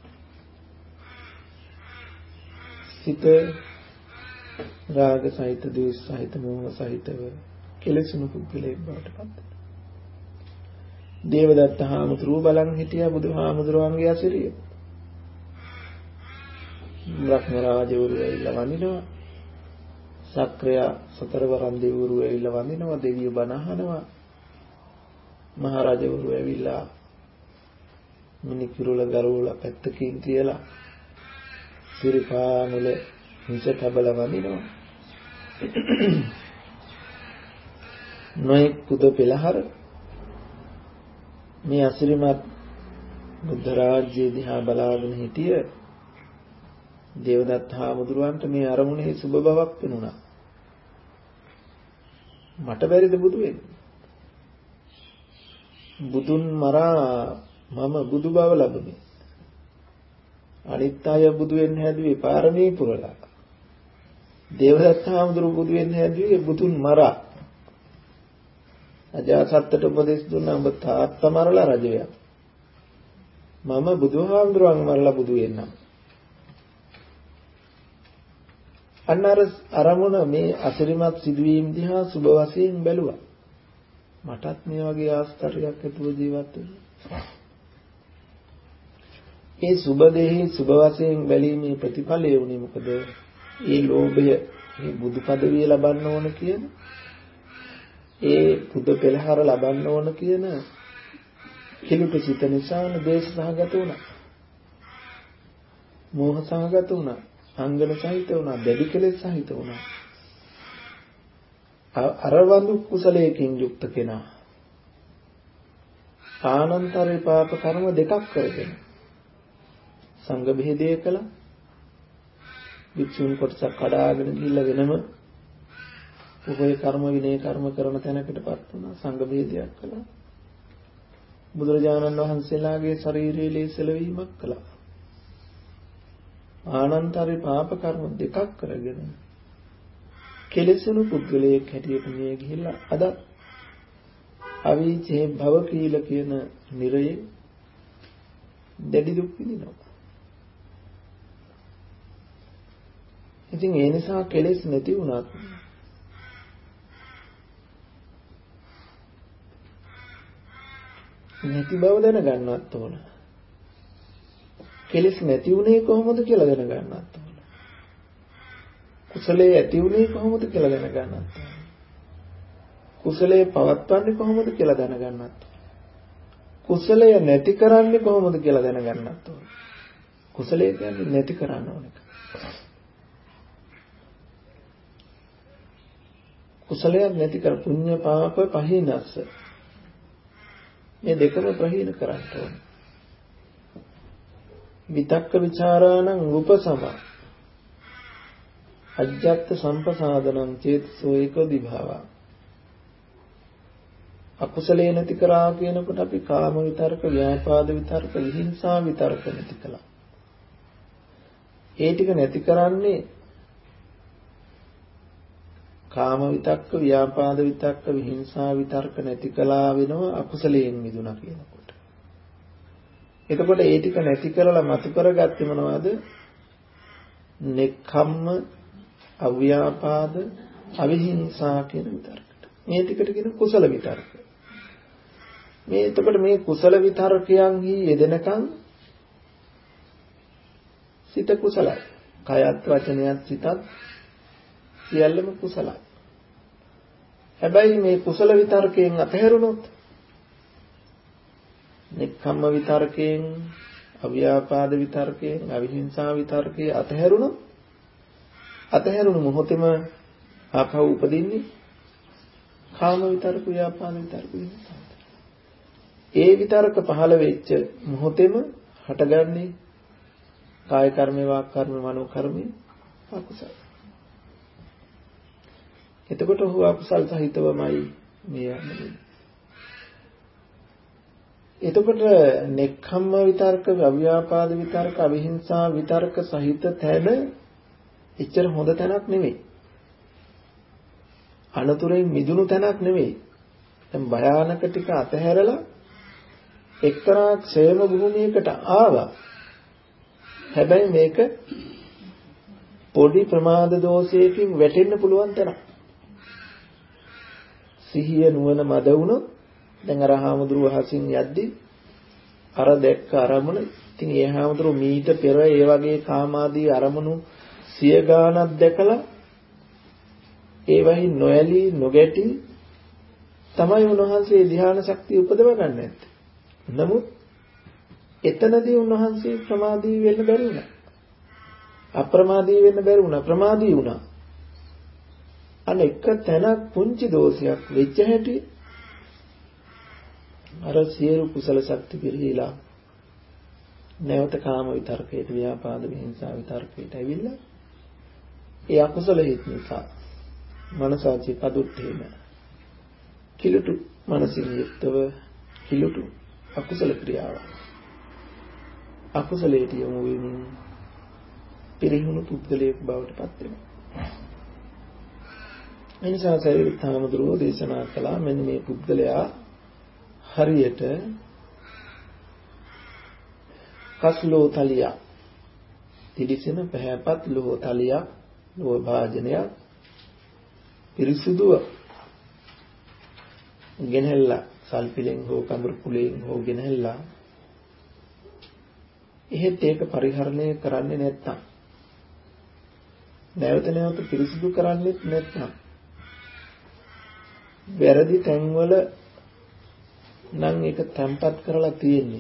සිත රාග සහිත, ද්වේෂ සහිත, මෝහ සහිතව කෙලෙසුණු පුද්ගලයෙක් බවට පත් වෙනවා. දේවදත්ත හාමුදුරුවෝ බලන් හිටියා බුදුහාමුදුරුවන්ගේ අසිරිය. බ්‍රහ්ම රාජවරු ඇවිල්ලා වඳිනවා. සක්‍රිය සතරවරන් දෙවිවරු ඇවිල්ලා වඳිනවා. දෙවියෝ බණ අහනවා. මහරජවරු ඇවිල්ලා මිනි කිරුල ගරවල පැත්තකින් තියලා සිරිපා මුල හිස කබල වඳිනවා. නොයෙක් පුද පෙළහර මේ අසිරිමත් බුද්ධ රාජ්‍ය දිහා බලාගෙන හිටිය දේවදත්ත හාමුදුරුවන්ට මේ අරමුණේ සුබ බවක් පෙනුණා. මට බැරිද බුදු වෙන්න? බුදුන් මරා මම බුදු බව ලැබුණේ. අනිත් අය බුදු වෙන්න හැදුවේ පාරමී පුරලා. දේවදත්ත හාමුදුරුවෝ බුදු වෙන්න හැදුවේ බුදුන් මරා. අජාසත්තට උපදෙස් දුන්නා ඔබ තාත්තා මරලා රජ වෙනවා. මම බුදුහාමුදුරුවන් මරලා බුදු වෙන්නම්. අන්නර අරමුණ මේ අසිරිමත් සිදුවීම් දිහා සුබ වශයෙන් බැලුවා. මටත් මේ වගේ ආස්තර්යයක් ඇතුව ජීවත් වෙන්න. ඒ සුබ දෙහි සුබ වශයෙන් බැලීමේ ප්‍රතිඵලය උනේ මොකද? ඒ ලෝභය මේ බුදු පදවිය ලබන්න ඕන කියන ඒ බුදු පෙළහර ලබන්න ඕන කියන කිලුට සිත නිසාන දේශ සහගත වුණා. මෝහ සහගත වුණා. අංගන සහිත වුණා. දැඩි කෙලෙස් සහිත වුණා. අරවඳු කුසලයකින් යුක්ත කෙනා ආනන්තරේ පාප කර්ම දෙකක් කරගෙන සංඝ බෙහෙදය කළා. වික්ෂුන් කොටසක් කඩාගෙන ගිහිල්ලා වෙනම උපේ කර්ම විනය කර්ම කරන තැනකටපත් වුණා. සංඝ බෙහෙදයක් කළා. බුදුරජාණන් වහන්සේලාගේ ශරීරයේ ලේසලවීමක් කළා. ආනන්තරේ පාප කර්ම දෙකක් කරගෙන කෙලෙසුණු පුද්ගලයෙක් හැටියට මිය ගිහිල්ලා අද අවීචේ භව කීල කියන නිරයේ දැඩි දුක් විඳිනවා. ඉතින් ඒ නිසා කෙලෙස් නැති වුණත් නැති බව දැනගන්නවත් ඕන. කෙලෙස් නැති වුණේ කොහොමද කියලා දැනගන්නත් ඕන. කුසලයේ ඇති වුණේ කොහොමද කියලා දැනගන්නත් ඕන. කුසලයේ පවත්වන්නේ කොහොමද කියලා දැනගන්නත් ඕන. කුසලය නැති කරන්නේ කොහොමද කියලා දැනගන්නත් ඕන. කුසලය කියන්නේ නැති කරන්න ඕන එක. කුසලයක් නැති කර පුඤ්ඤ පාප පහිනස්ස. මේ දෙකම ප්‍රහීන කරන්න ඕන. විතක්ක ਵਿਚාරාණං උපසම අජ්ජත් සම්පසාදනං චේතසෝ ඒකෝ දිභාවා. අකුසලේ නැති කරා කියනකොට අපි කාම විතරක, ව්‍යාපාද විතරක, විහිංසා විතරක නැති කළා. ඒ ටික නැති කරන්නේ කාම විතක්ක, ව්‍යාපාද විතක්ක, විහිංසා විතර්ක නැති කළා වෙනවා අකුසලයෙන් මිදුණා කියනකොට. එතකොට ඒ ටික නැති කරලා මතු කරගත්තේ මොනවද? නෙක්ඛම්ම, අව්‍යාපාද, අවිහිංසා කියන විතර්කට. මේ ටිකට කියන කුසල විතර්ක. මේ එතකොට මේ කුසල විතර්කයන්හි යෙදෙනකන් සිත කුසලයි. කයත් වචනයත් සිතත් සියල්ලම කුසලයි. හැබැයි මේ කුසල විතර්කයෙන් අතහැරුණොත් නෙක්ඛම්ම විතර්කයෙන්, අව්‍යාපාද විතර්කයෙන්, අවිහිංසා විතර්කයෙන් අතහැරුණොත් අතහැරුණු මොහොතේම ආපහු උපදින්නේ කාම විතර්ක, ව්‍යාපාද විතර්ක විහිංසා. ඒ විතර්ක පහළ වෙච්ච මොහොතේම හටගන්නේ කාය කර්ම, වාක් කර්ම, මනෝ කර්ම අකුසල. එතකොට ඔහු අකුසල් සහිතවමයි මේ යන්නේ. එතකොට නෙක්ඛම්ම විතර්ක, අව්‍යාපාද විතර්ක, අවිහිංසා විතර්ක සහිත තැන එච්චර හොඳ තැනක් නෙමෙයි. අනතුරෙන් මිදුණු තැනක් නෙමෙයි. දැන් භයානක ටික අතහැරලා එක්තරා ක්ෂේම භූමියකට ආවා. හැබැයි මේක පොඩි ප්‍රමාද දෝෂයකින් වැටෙන්න පුළුවන් තැනක්. සිහිය නුවණ මද වුණොත් දැන් අර හාමුදුරුව හසින් යද්දී අර දැක්ක අරමුණ ඉතින් ඒ හාමුදුරුව මීට පෙර ඒ වගේ කාමාදී අරමුණු සිය ගානක් දැකලා ඒ වහි නොඇලී නොගැටි තමයි උන්වහන්සේ ධ්‍යාන ශක්තිය උපදව ගන්න ඇත්තේ. නමුත් එතනදී උන්වහන්සේ ප්‍රමාදී වෙන්න බැරි වුණා. අප්‍රමාදී වෙන්න බැරි වුණා. ප්‍රමාදී වුණා. අන්න එක තැනක් පුංචි දෝෂයක් වෙච්ච හැටි අර සියලු කුසල ශක්ති පිළිහිලා නැවත කාම විතර්කයට, ව්‍යාපාද විහිංසා විතර්කයට ඇවිල්ලා ඒ අකුසල හේතු නිසා මනසාචි පදුට්ඨේන කිලුටු මනසින් යුක්තව කිලුටු අකුසල ක්‍රියාව අකුසලයට යොමු වෙමින් පිරිහුණු පුද්ගලයෙක් බවට පත් වෙනවා. එනිසා සරියුත් හාමුදුරුවෝ දේශනා කළා මෙන්න මේ පුද්ගලයා හරියට කස්ලෝ තලියක්, තිලිසෙන පැහැපත් ලෝහ තලියක්, ලෝහ භාජනයක් පිරිසුදුව ගෙනහැල්ලා සල්පිලෙන් හෝ කඳුරු කුලයෙන් හෝ ගෙනහැල්ලා එහෙත් ඒක පරිහරණය කරන්නේ නැත්තම්, නැවත නැවත පිරිසුදු කරන්නේත් නැත්තම්, වැරදි තැන්වල නම් ඒක තැම්පත් කරලා තියෙන්නේ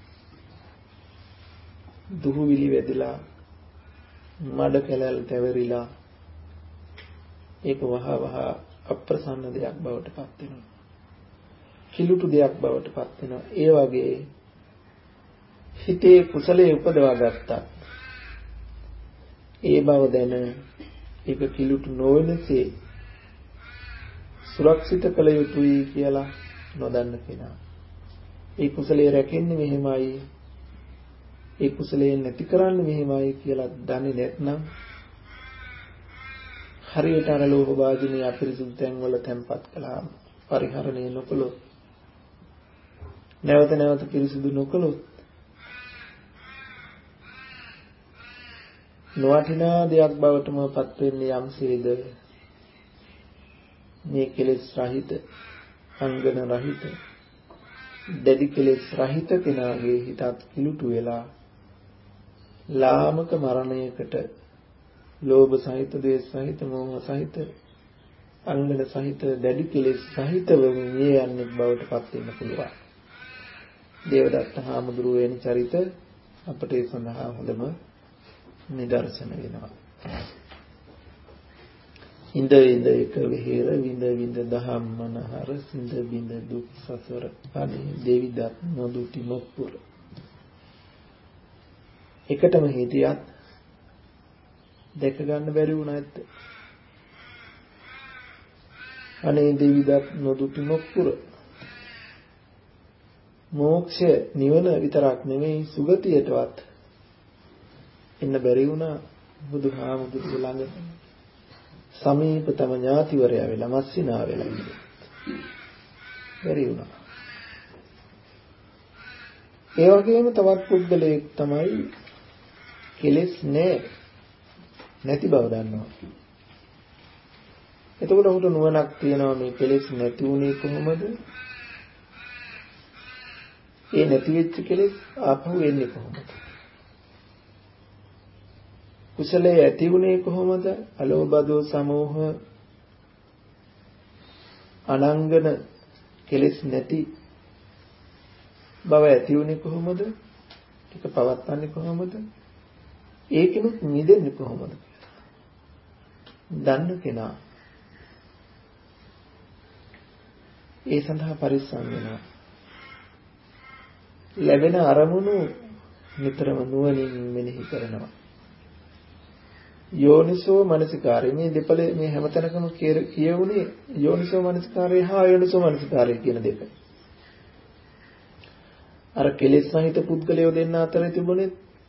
දුහුවිලි වැදිලා, මඩ කැලල් තැවරිලා, ඒක වහ වහ අප්‍රසන්න දෙයක් බවට පත් වෙනවා. කිලුටු දෙයක් බවට පත් වෙනවා. ඒ වගේ හිතේ කුසලයේ උපදවා ගත්තා. ඒ බව දැන ඒක කිලුටු නොවනසේ සුරක්ෂිත කළ යුතුයි කියලා නොදන්න කෙනා. ඒ කුසලයේ රැකෙන්නේ මෙහෙමයි, ඒ කුසලයෙන් නැති කරන්නේ මෙහෙමයි කියලා දන්නේ නැත්නම් හරියට අර ලෝභ වාදිනේ අපිරිසුදු තැන් වල තැම්පත් කළාම පරිහරණය නොකළොත්, නැවත නැවත පිරිසුදු නොකළොත් නොවටිනා දෙයක් බවටම පත් වෙන්නේ යම්සේද මේ කෙලෙස් රහිත, අංගන රහිත, දැඩි කෙලෙස් රහිත කෙනාගේ හිතත් කිලුටු වෙලා ලාමක මරණයකට ලෝභ සහිත, ද්වේෂ සහිත, මෝහ සහිත, අංගන සහිත, දැඩි කෙලෙස් සහිතව මේ යන්නේ බවට පත් වෙන්න පුළුවන්. දේවදත්ත හාමුදුරුවෝ වෙන චරිත අපට ඒ සඳහා හොඳම නිදර්ශන වෙනවා. ඉන්ද ඉන්ද එක විහෙර විඳ විඳ දහම් මනහර සිඳ බිඳ දුක් සසර අනේ දෙවිදත් නොදුටි නොපුර. එකටම හිටියත් දැක ගන්න බැරි වුණා ඇත්ත. අනේ දෙවිදත් නොදුටි නොපුර. මෝක්ෂය නිවන විතරක් නෙමෙයි සුගතියටවත් එන්න බැරි වුණා බුදුහාමුදුරුවෝ ළඟ. සමීපතම ඥාතිවරයා වෙලා මස්සිනා වෙලා ඉන්නේ. බැරි වුණා. ඒ වගේම තවත් පුද්ගලයෙක් තමයි කෙලෙස් නැහැ නැති බව දන්නවා. එතකොට ඔහුට නුවණක් තියෙනවා මේ කෙලෙස් නැති වුණේ කොහොමද? ඒ නැති වෙච්ච කෙලෙස් ආපහු එන්නේ කොහොමද? කුසලයේ ඇති වුණේ කොහොමද? අලෝභ දෝස සමෝහ අනංගන කෙලෙස් නැති බව ඇති වුණේ කොහොමද? ඒක පවත්වන්නේ කොහොමද? ඒකිනුත් නිදෙන්නේ කොහොමද? දන්න කෙනා ඒ සඳහා පරිස්සම් වෙනවා. ලැබෙන අරමුණු නිතරම නුවණින් මෙනෙහි කරනවා. යෝනිසෝ මනසිකාරය මේ දෙපළේ මේ හැමතැනකම කියවුනේ යෝනිසෝ මනසිකාරය හා යෝනිසෝ මනසිකාරය කියන දෙක. අර කෙලෙස් සහිත පුද්ගලයෝ දෙන්න අතරේ තිබුණේ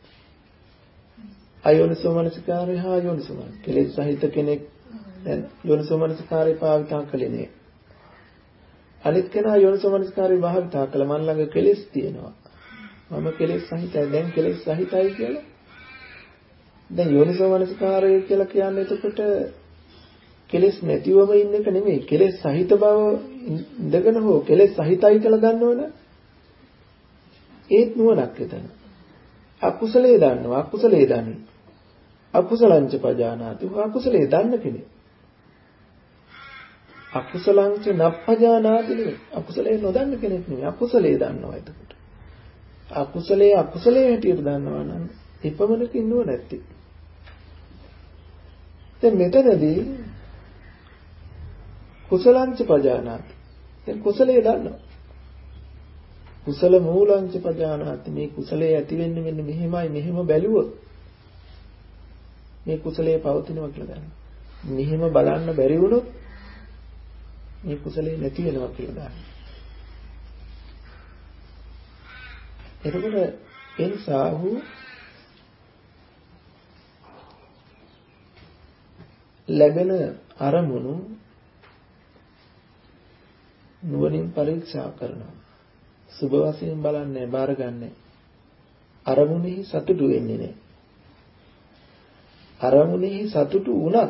අයෝනිසෝ මනසිකාරය හා යෝනිසෝ මනසිකාරය. කෙලෙස් සහිත කෙනෙක් දැන් යෝනිසෝ මනසිකාරය පාවිච්චි කළේ නේ. අනිත් කෙනා යෝනිසෝ මනසිකාරය භාවිතා කළ මන් ළඟ කෙලෙස් තියෙනවා. මම කෙලෙස් සහිතයි දැන් කෙලෙස් සහිතයි කියලා. දැන් යෝනිසෝ මනසිකාරය කියලා කියන්නේ එතකොට කෙලෙස් නැතිවම ඉන්න එක නෙමෙයි. කෙලෙස් සහිත බව ඉඳගෙන හෝ කෙලෙස් සහිතයි කියලා දන්නවනේ. ඒත් නුවණක් එතන. අකුසලයේ දන්නවා අකුසලයේ දන්නේ. අකුසලංච පජානාති. අකුසලයේ දන්න කෙනෙක්. අකුසලංච නප්පජානාති නෙමෙයි. අකුසලයේ නොදන්න කෙනෙක් නෙමෙයි. අකුසලයේ දන්නවා එතකොට. අකුසලයේ අකුසලයේ හැටියට දන්නවා නම් එපමණකින් නුව නැති. දැන් මෙතනදී කුසලංච පජානාති. දැන් කුසලයේ දන්නවා. කුසල මූලංච පජානාති. මේ කුසලයේ ඇති වෙන්නේ මෙන්න මෙහෙමයි මෙහෙම බැලුවොත් මේ කුසලයේ පවතිනවා කියලා දන්නවා. මෙහෙම බලන්න බැරි වුණොත් මේ කුසලයේ නැති වෙනවා කියලා දන්නවා. එතකොට ඒ නිසා වූ ලැබෙන අරමුණු නුවණින් පරීක්ෂා කරනවා. සුබ වශයෙන් බලන්නේ බාරගන්නේ. අරමුණෙහි සතුටු වෙන්නේ නැහැ. අරමුණෙහි සතුටු වුණත්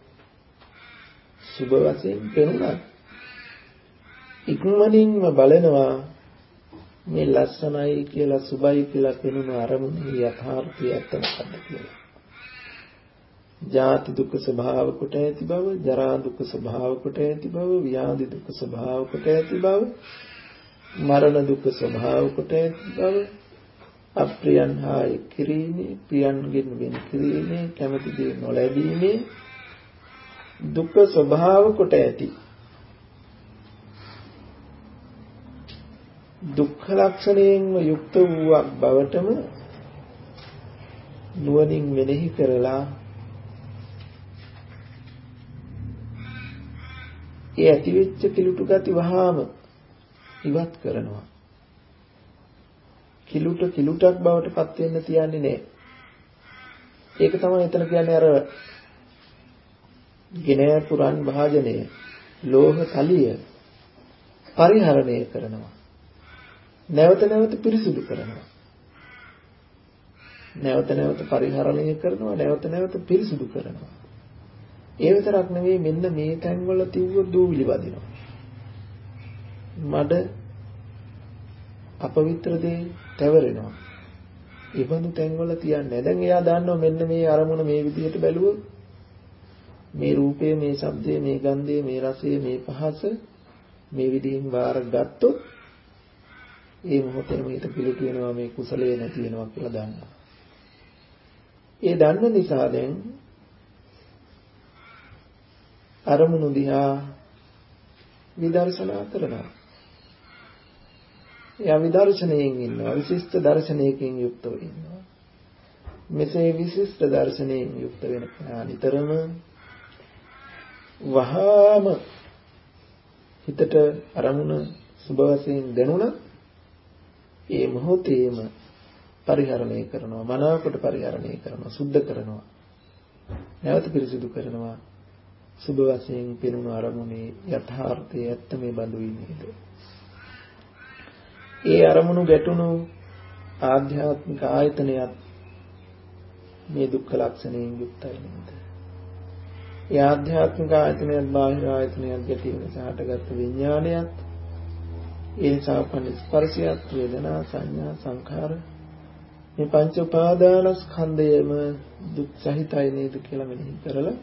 සුබ වශයෙන් පෙනුණත් ඉක්මනින්ම බලනවා මේ ලස්සනයි කියලා සුබයි කියලා පෙනුන අරමුණේ යථාර්ථය ඇත්ත මොකක්ද කියලා. ජාති දුක්ඛ ස්වභාව කොට ඇති බව, ජරා දුක්ඛ ස්වභාව කොට ඇති බව, ව්‍යාධි දුක්ඛ ස්වභාව කොට ඇති බව, මරණ දුක්ඛ ස්වභාව කොට ඇති බව, අප්‍රියන් හා එක්කිරීමේ, ප්‍රියන්ගෙන් වෙන් කිරීමේ, කැමැති දේ නොලැබීමේ දුක්ඛ ස්වභාව කොට ඇති. දුක්ඛ ලක්ෂණයෙන් යුක්ත වූ බවටම නුවණින් මෙනෙහි කරලා ඒ ඇතිවෙච්ච කිලුටු ගති වහාම ඉවත් කරනවා. කිලුට කිලුටක් බවට පත් වෙන්න තියන්නේ නැහැ. ඒක තමයි එතන කියන්නේ අර ගෙනය පුරන් භාජනය ලෝහ තලිය පරිහරණය කරනවා. නැවත නැවත පිරිසිදු කරනවා. නැවත නැවත පරිහරණය කරනවා, නැවත නැවත පිරිසිදු කරනවා. ඒ විතරක් නෙවෙයි මෙන්න මේ තැන්වල තියුව දූවිලි වදිනවා. මඩ අපවිත්‍ර දේ තැවරෙනවා. ඒ බඳු තැන්වල තියන්නේ. දැන් එයා දන්නවා මෙන්න මේ අරමුණ මේ විදිහට බැලුවොත් මේ රූපය, මේ ශබ්දය, මේ ගන්ධය, මේ රසය, මේ පහස මේ විදිහින් වාර ගත්තොත් ඒ මොහොතේම හිත පිළිට වෙනවා, මේ කුසලයේ නැති වෙනවා කියලා දන්නවා. ඒ දන්න නිසා දැන් අරමුණු දිහා විදර්ශනා කරනවා. එයා විදර්ශනයෙන් ඉන්නවා, විශිෂ්ට දර්ශනයකින් යුක්තව ඉන්නවා. මෙසේ විශිෂ්ට දර්ශනයෙන් යුක්ත වෙන කෙනා නිතරම වහාම හිතට අරමුණ සුබ වශයෙන් දැනුණත් ඒ මොහොතේම පරිහරණය කරනවා, මනාවකට පරිහරණය කරනවා, සුද්ධ කරනවා, නැවත පිරිසිදු කරනවා. සුබ වශයෙන් පෙනුණු අරමුණේ යථාර්ථය ඇත්ත මේ බඳුයි නේද? ඒ අරමුණු ගැටුණු ආධ්‍යාත්මික ආයතනයත් මේ දුක්ඛ ලක්ෂණයෙන් යුක්තයි නේද? ඒ ආධ්‍යාත්මික ආයතනයත් බාහිර ආයතනයත් ගැටීම නිසා හටගත් විඥානයත් ඒ නිසා උපන්න ස්පර්ශයත් වේදනා සංඥා සංඛාර මේ පංච උපාදානස්කන්ධයම දුක් සහිතයි නේද කියලා මෙනෙහි කරලා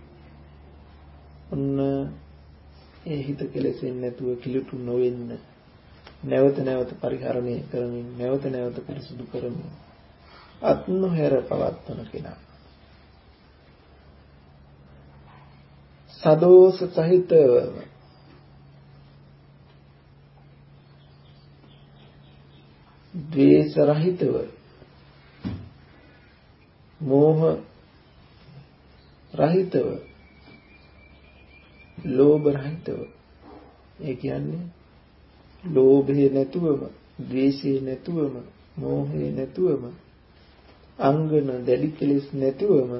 ඔන්න ඒ හිත කෙලෙසෙන්නේ නැතුව කිලුටු නොවෙන්න නැවත නැවත පරිහරණය කරමින් නැවත නැවත පිරිසුදු කරමින් අත්නොහැර පවත්වන කෙනා සදෝෂ සහිතව ද්වේෂ රහිතව මෝහ රහිතව ලෝභ රහිතව ඒ කියන්නේ ලෝභය නැතුවම ද්වේෂය නැතුවම මෝහය නැතුවම අංගන දැඩි කෙලෙස් නැතුවම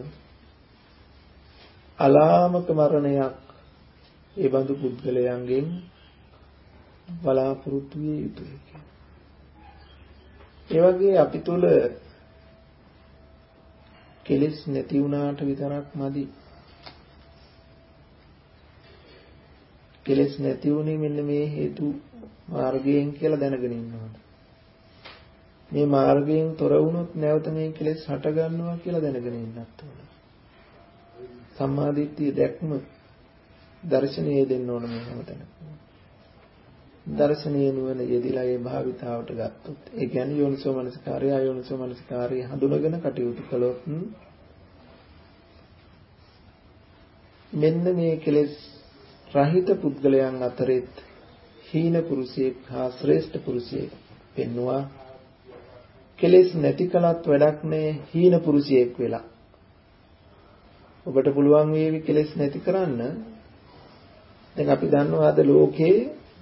අලාමක මරණයක් ඒ බඳු පුද්ගලයන්ගෙන් බලාපොරොත්තු විය යුතුයි. ඒ වගේ අපි තුල කෙලෙස් නැති වුණාට විතරක් මදි. කෙලෙස් නැති වුණේ මෙන්න මේ හේතු මාර්ගයෙන් කියලා දැනගෙන ඉන්න ඕනේ. මේ මාර්ගයෙන් තොර වුණොත් නැවත මේ කෙලෙස් හට ගන්නවා කියලා දැනගෙන ඉන්නත් ඕනේ. සම්මාදිට්ඨිය දැක්ම දර්ශනීය දෙන්න ඕන මේ හැමතැනම. දර්ශනීය නුවණ යෙදিলা ඒ භාවිතාවට ගත්තොත් ඒ කියන්නේ යෝනිසෝ මනසිකාරය අයෝනිසෝ මනසිකාරය හඳුනගෙන කටයුතු කළොත් මෙන්න මේ කෙලෙස් රහිත පුද්ගලයන් අතරෙත් හීන පුරුෂයෙක් හා ශ්‍රේෂ්ඨ පුරුෂයෙක් පෙන්නවා. කෙලෙස් නැති කලත් වැඩක් නෑ හීන පුරුෂයෙක් වෙලා. ඔබට පුළුවන් වේවි කෙලෙස් නැති කරන්න. දැන් අපි දන්නවා අද ලෝකේ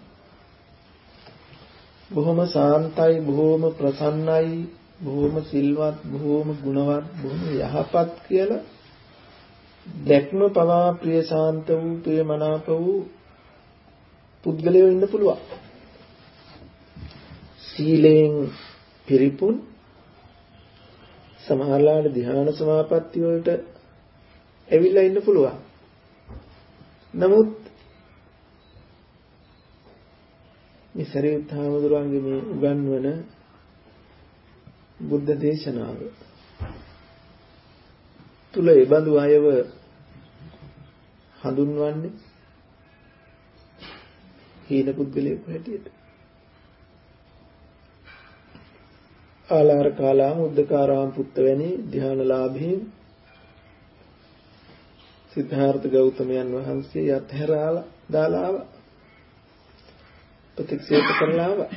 බොහොම සාන්තයි, බොහොම ප්‍රසන්නයි, බොහොම සිල්වත්, බොහොම ගුණවත්, බොහොම යහපත් කියලා දැක්ම පවා ප්‍රිය ශාන්ත වූ, ප්‍රිය මනාප වූ පුද්ගලයෝ ඉන්න පුළුවන්. සීලෙන් පිරිපුන් සමහරලාට ධ්‍යාන සමාපatti වලට ඇවිල්ලා ඉන්න පුළුවන්. නමුත් මේ සරියුත් හාමුදුරුවන්ගේ මේ උගන්වන බුද්ධ දේශනාව තුල ඒ බඳු අයව හඳුන්වන්නේ හීන පුද්ගලයෙකු හැටියට. ආලාර කාලාම උද්දකාරාම පුත්ත වැනි ධ්‍යානලාභීන් සිද්ධාර්ථ ගෞතමයන් වහන්සේ යත්හැරාලා දාලාව ප්‍රතික්ෂේප කරලා ආවා.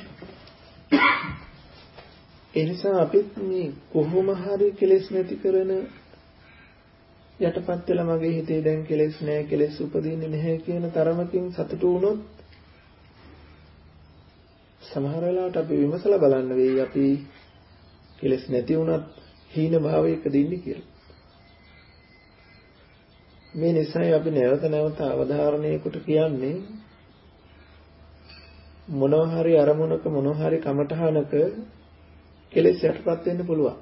ඒ නිසා අපිත් මේ කොහොම හරි කෙලෙස් නැති කරන යටපත් වෙලා මගේ හිතේ දැන් කෙලෙස් නැහැ, කෙලෙස් උපදින්නේ නැහැ කියන තරමකින් සතුටු වුණොත් සමහර වෙලාවට අපි විමසලා බලන්න වෙයි අපි කෙලෙස් නැති වුණත් හීන භාවයකද ඉන්නේ කියලා. මේ නිසායි අපි නැවත නැවත අවධාරණය කොට කියන්නේ මොනවා හරි අරමුණක මොනවා හරි කමඨහනක කෙලෙස් යටපත් වෙන්න පුළුවන්.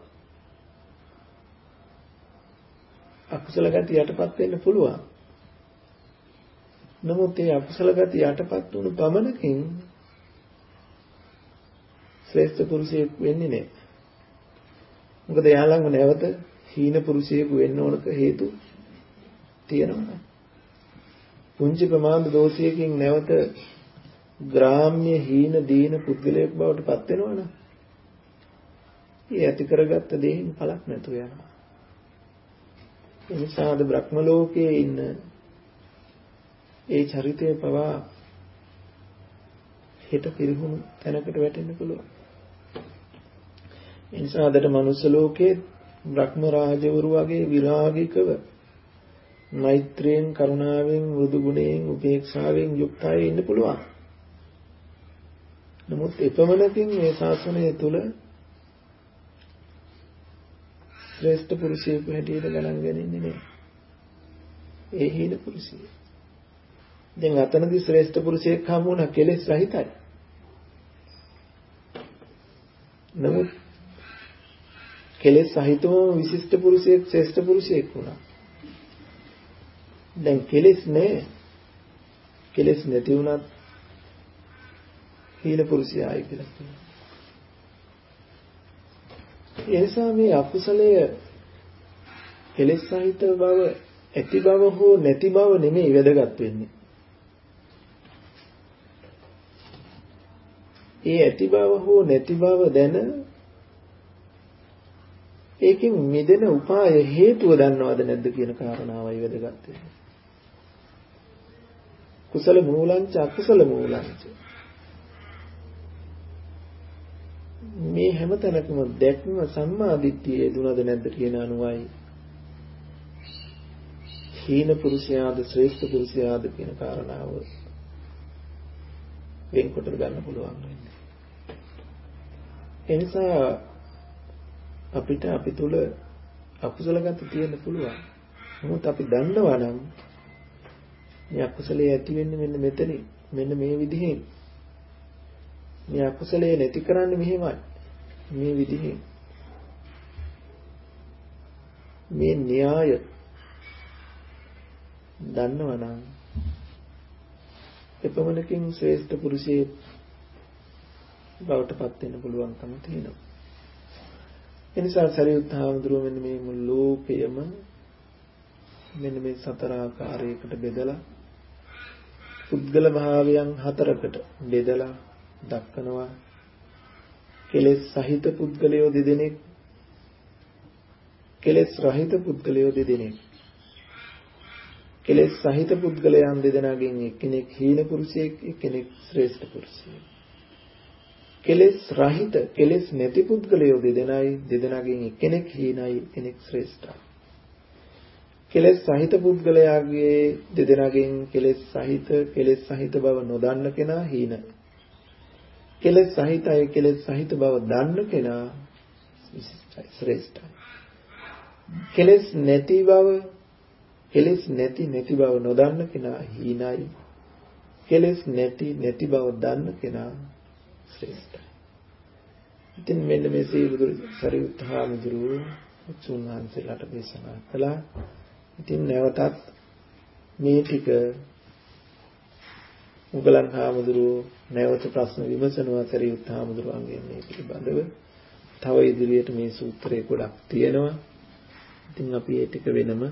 අකුසල ගති යටපත් වෙන්න පුළුවන්. නමුත් ඒ අකුසල ගති යටපත් වුණු පමණකින් ශ්‍රේෂ්ඨ පුරුෂයෙක් වෙන්නේ නැහැ. මොකද යාළඟ නැවත හීන පුරුෂයෙකු වෙන්න ඕනක හේතු තියෙනවා. පුංචි ප්‍රමාද දෝෂයකින් නැවත ග්‍රාම්‍ය හීන දීන පුද්ගලයෙක් බවට පත් වෙනවනේ. ඒ ඇති කරගත්ත දෙයින් පළක් නැතුව යනවා. ඒ නිසා අද බ්‍රහ්ම ලෝකයේ ඉන්න ඒ චරිතය පවා හිත පිරිහුණු තැනකට වැටෙන්න පුළුවන්. ඒ නිසා අදට මනුස්ස ලෝකයේ බ්‍රහ්ම රාජවරු වගේ විරාගිකව මෛත්‍රියෙන් කරුණාවෙන් මෘදු ගුණයෙන් උපේක්ෂාවෙන් යුක්තයි ඉන්න පුළුවන්. නමුත් එපමණකින් මේ ශාසනය තුල ශ්‍රේෂ්ඨ පුරුෂයෙකු හැටියට ගණන් ගන්නේ නැහැ. ඒ හීන පුරුෂයෙක්. දැන් අතනදී ශ්‍රේෂ්ඨ පුරුෂයෙක් හමු වුණා කෙලෙස් රහිතයි. නමුත් කෙලෙස් සහිතවම විශිෂ්ට පුරුෂයෙක් ශ්‍රේෂ්ඨ පුරුෂයෙක් වුණා. දැන් කෙලෙස් නැහැ. කෙලෙස් නැති වුණත් හීන පුරුෂයයි කියලා කියනවා. ඒ නිසා මේ අකුසලය කෙලෙස් සහිත බව ඇති බව හෝ නැති බව නෙමෙයි වැදගත් වෙන්නේ. ඒ ඇති බව හෝ නැති බව දැන ඒකෙන් මිදෙන උපාය හේතුව දන්නවද නැද්ද කියන කාරණාවයි වැදගත් වෙන්නේ. කුසල මූලංච අකුසල මූලංච මේ හැම තැනකම දැක්ම සම්මා දිට්ඨියේ දුනද නැද්ද කියන අනුවයි හීන පුරුෂයාද ශ්‍රේෂ්ඨ පුරුෂයාද කියන කාරණාව වෙන්කොට ගන්න පුළුවන් වෙන්නේ. එනිසා අපිට අපි තුල අකුසල ගති තියෙන්න පුළුවන්. නමුත් අපි දන්නවා නම් මේ අකුසලයේ ඇති වෙන්නේ මෙන්න මෙතනින් මෙන්න මේ විදිහෙන්. මේ අකුසලයේ නැති කරන්නේ මෙහෙමයි. මේ විදිහෙන්. මේ න්‍යාය දන්නවා නම් එපමණකින් ශ්‍රේෂ්ඨ පුරුෂයෙක් බවට පත් වෙන්න පුළුවන්කම තියෙනවා. එනිසා සරියුත් හාමුදුරුවෝ මෙන්න මේ මුළු ලෝකයම මෙන්න මේ සතර ආකාරයකට බෙදලා පුද්ගල භාවයන් හතරකට බෙදලා දක්වනවා. කෙලෙස් සහිත පුද්ගලයෝ දෙදෙනෙක්, කෙලෙස් රහිත පුද්ගලයෝ දෙදෙනෙක්. කෙලෙස් සහිත පුද්ගලයන් දෙදෙනාගෙන් එක්කෙනෙක් හීන පුරුෂයෙක්, එක්කෙනෙක් ශ්‍රේෂ්ඨ පුරුෂයෙක්. කෙලෙස් රහිත කෙලෙස් නැති පුද්ගලයෝ දෙදෙනයි, දෙදෙනාගෙන් එක්කෙනෙක් හීනයි, එක්කෙනෙක් ශ්‍රේෂ්ඨයි. කෙලෙස් සහිත පුද්ගලයාගේ දෙදෙනාගෙන් කෙලෙස් සහිත කෙලෙස් සහිත බව නොදන්න කෙනා හීනයි. කෙලෙස් සහිතයි කෙලෙස් සහිත බව දන්න කෙනා විශිෂ්ටයි, ශ්‍රේෂ්ඨයි. කෙලෙස් නැති බව කෙලෙස් නැති නැති බව නොදන්න කෙනා හීනයි. කෙලෙස් නැති නැති බව දන්න කෙනා ශ්‍රේෂ්ඨයි. ඉතින් මෙන්න මේ සීබුදු සරියුත් හාමුදුරුවෝ උතුම්හන්සලාට දේශනා කළා. ඉතින් නැවතත් මේ ටික මුගලන් හාමුදුරුවෝ නැවත ප්‍රශ්න විමසනවා සරියුත් හාමුදුරුවන්ගෙන් මේ පිළිබඳව. තව ඉදිරියට මේ සූත්‍රයේ ගොඩක් තියෙනවා. ඉතින් අපි ඒ ටික වෙනම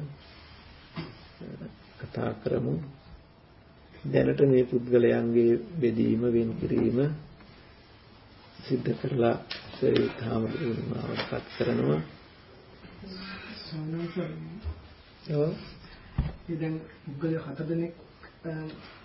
කතා කරමු. දැනට මේ පුද්ගලයන්ගේ බෙදීම වෙන් කිරීම සිද්ධ කරලා සරියුත් හාමුදුරුවෝ මාවත් කරනවා. ඔව්. ඉතින් පුද්ගල හතර දෙනෙක් ඒ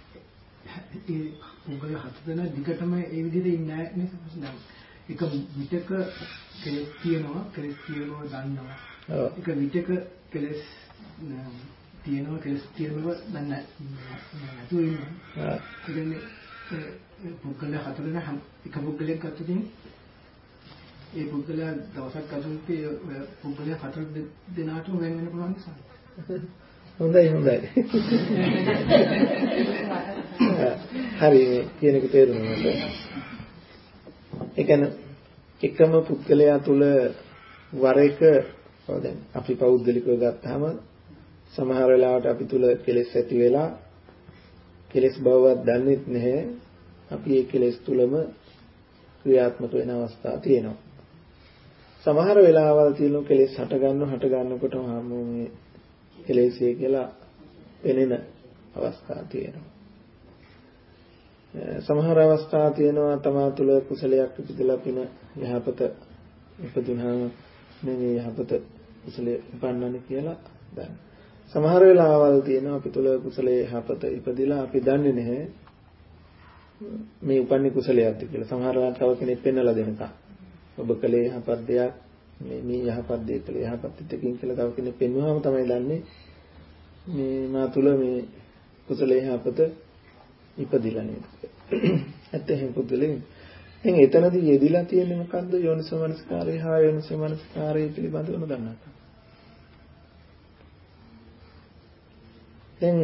පුද්ගල හතර දෙනා දිගටම ඒ විදිහට ඉන්නේ නැහැ නේද? එක විතක කෙලස් තියෙනවා, කෙලස් තියෙනවා දන්නවා. ඔව්. එක විතක කෙලස් තියෙනවා, කෙලස් තියෙනවා දන්නේ නැතුව ඉන්නවා. ආ. ඉතින් පුද්ගල හතර දෙනා එක පුද්ගලයෙක් අතරින් ඒ පුද්ගලයා දවසක් අතුරුත් ඒ පුද්ගලයා හතර දෙනාටම වෙන වෙන පුළුවන් නිසා. හොඳයි හොඳයි. හරි මේ කියන එක තේරුණාද? ඒ කියන්නේ එකම පුද්ගලයා තුල වර එක දැන් අපි පෞද්ගලිකව ගත්තාම සමහර වෙලාවට අපි තුල කෙලෙස් ඇති වෙලා කෙලෙස් බවවත් දන්නේත් නැහැ. අපි ඒ කෙලෙස් තුලම ක්‍රියාත්මක වෙන අවස්ථා තියෙනවා. සමහර වෙලාවල් තියෙන කෙලෙස් හට ගන්නව හට ගන්නකොටම ආමෝ මේ කෙලෙස්ය කියලා වෙනෙන අවස්ථා තියෙනවා. සමහර අවස්ථා තියෙනවා තමා තුළ කුසලයක් ඉපදලා පින යහපත ඉපදුනහම මේ යහපත කුසලයේ උපන්නන්නේ කියලා දන්න. සමහර වෙලාවල් තියෙනවා අපි තුළ කුසලයේ යහපත ඉපදිලා අපි දන්නේ නැහැ මේ උපන්නේ කුසලයක්ද කියලා. සමහර වෙලාවට තව කෙනෙක් පෙන්වලා දෙනකම් ඔබ කලේ යහපත් දෙයක් මේ මේ යහපත් දෙයක් කලේ යහපත් දෙයකින් කියලා තව කෙනෙක් පෙන්වුවාම තමයි දන්නේ මේ මා තුළ මේ කුසලයේ යහපත ඉපදිලා නේද. ඇත්ත එහෙම පුදුලේ. දැන් එතනදී යෙදිලා තියෙන්නේ මොකද්ද? යෝනිසෝ මනස්කාරය හා යෝනිසෝ මනස්කාරය පිළිබඳව නොදන්නා. දැන්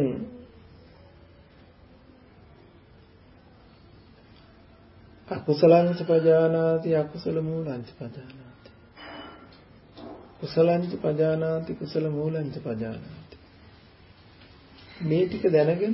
අකුසලං ච පජානාති අකුසල මූලං ච පජානාති. කුසලං ච පජානාති කුසල මූලං ච පජානාති. මේ ටික දැනගෙන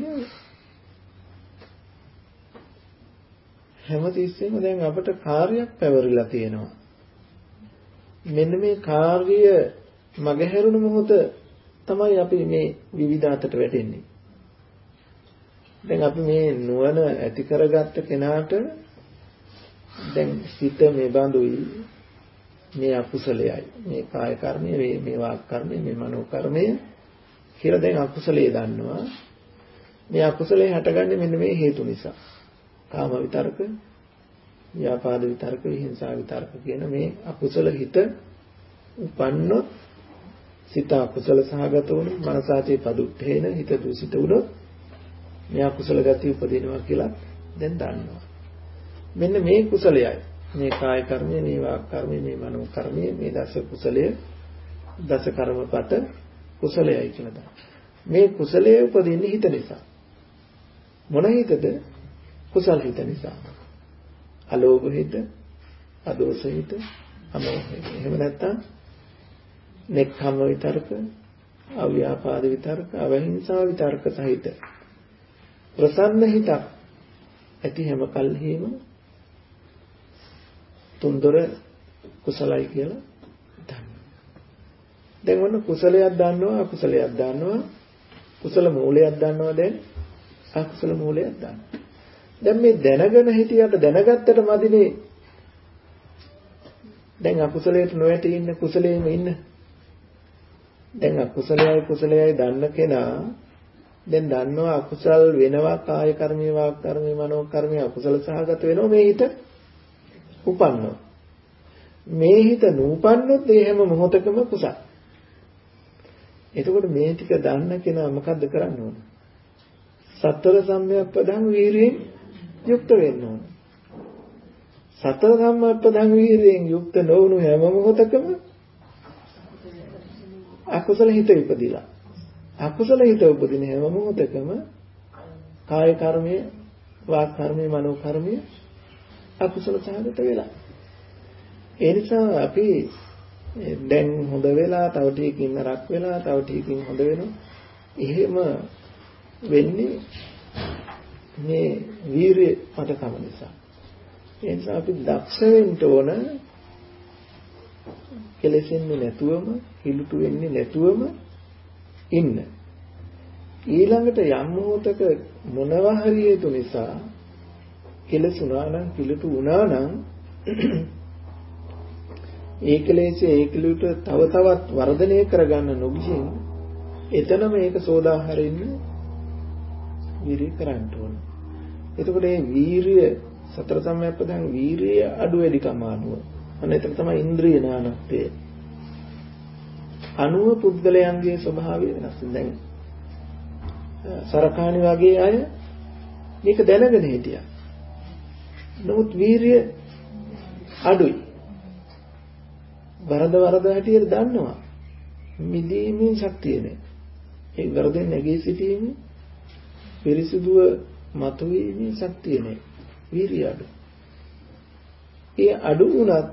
හැමතිස්සෙම දැන් අපට කාර්යයක් පැවරිලා තියෙනවා. මෙන්න මේ කාර්ය මගහැරුණු මොහොත තමයි අපි මේ විවිධාතට වැටෙන්නේ. දැන් අපි මේ නුවණ ඇති කරගත්ත කෙනාට දැන් සිත මේ බඳුයි මේ අකුසලයයි මේ කාය කර්මය මේ මේ වාක් කර්මය මේ මනෝ කර්මය කියලා දැන් අකුසලයේ දන්නවා. මේ අකුසලයේ හටගන්නේ මෙන්න මේ හේතු නිසා. කාම විතරක, ව්‍යාපාද විතරක, විහිංසා විතරක කියන මේ අකුසල හිත උපන්නොත් සිත අකුසල සහගත වුණොත් මනසාචේ පදුත්තේන හිත දූෂිත වුණොත් මේ අකුසල ගතිය උපදිනවා කියලා දැන් දන්නවා. මෙන්න මේ කුසලයයි මේ කාය කර්මය, මේ වාක් කර්මය, මේ මනෝ කර්මය, මේ දස කුසලය, දස කර්මපත කුසලයයි කියලා දන්නවා. මේ කුසලයේ උපදින්නේ හිත නිසා. මොන හිතද? කුසල හිත නිසා. අලෝභ හිත, අදෝස හිත, අමෝහ හිත. එහෙම නැත්නම් නෙක්ඛම්ම විතරක, අව්‍යාපාද විතරක, අවහිංසා විතරක සහිත ප්‍රසන්න හිත ඇති හැම කල්හිම තුන්දොර කුසලයි කියලා දන්නවා. දැන් ඔන්න කුසලයක් දන්නවා, අකුසලයක් දන්නවා, කුසල මූලයක් දන්නවා, දැන් අකුසල මූලයක් දන්නවා. දැන් මේ දැනගෙන හිටියට දැනගත්තට මදිනේ දැන් අකුසලයට නොයටි ඉන්න කුසලයේම ඉන්න. දැන් අකුසලයයි කුසලයයි දන්න කෙනා දැන් දන්නවා අකුසල් වෙනවා කාය කර්මී වාක් කර්මී මනෝ කර්මී අකුසල සහගත වෙනවා මේ හිත උපන්නෝ. මේ හිත නූපන්නොත් ඒ හැම මොහොතකම කුසල. එතකොට මේ ටික දන්න කෙනා මොකද්ද කරන්න ඕන? සතර සම්‍යක්පදං වීරියෙන් යුක්ත වෙන්න ඕන. සතර සම්‍යක්පදං වීරියෙන් යුක්ත නොවුණු හැම මොහොතකම අකුසල හිත ඉපදිලා. අකුසල හිත උපදින හැම මොහොතකම කාය කර්මය, වාක් කර්මය, මනෝ කර්මය අකුසල සහගත වෙලා. ඒ නිසා අපි දැන් හොඳ වෙලා තව ටිකකින් නරක වෙලා තව ටිකකින් හොඳ වෙනවා. එහෙම වෙන්නේ මේ වීරිය මතකම නිසා. ඒ නිසා අපි දක්ෂ වෙන්න ඕන කෙලෙසෙන්නේ නැතුවම, හිලුටු වෙන්නේ නැතුවම ඉන්න. ඊළඟට යම් මොහොතක මොනවා හරි හේතු නිසා කෙලසුණා නම්, හිලුටු වුණා නම් ඒ කෙලෙසේ ඒ කිලුට තව තවත් වර්ධනය කරගන්න නොගින් එතනම ඒක සෝදා හරින්න වීරිය කරන්න ඕන. එතකොට මේ වීරිය සතර සම්‍යක්පදං වීරිය අඩු වැඩි කම අනුව අන්න ඒක තමයි ඉන්ද්‍රිය නානත්වය. අනුව පුද්ගලයන්ගේ ස්වභාවය වෙනස්. දැන් සරකාණි වගේ අය මේක දැනගෙන හිටියා. නමුත් වීරිය අඩුයි. වරද වරද හැටියට දන්නවා. මිදීමේ ශක්තිය නැහැ. ඒ වරදෙන් නැගී සිටීමේ පිරිසුදුව මතුවීමේ ශක්තිය නැහැ. වීරිය අඩු. ඒ අඩු වුණත්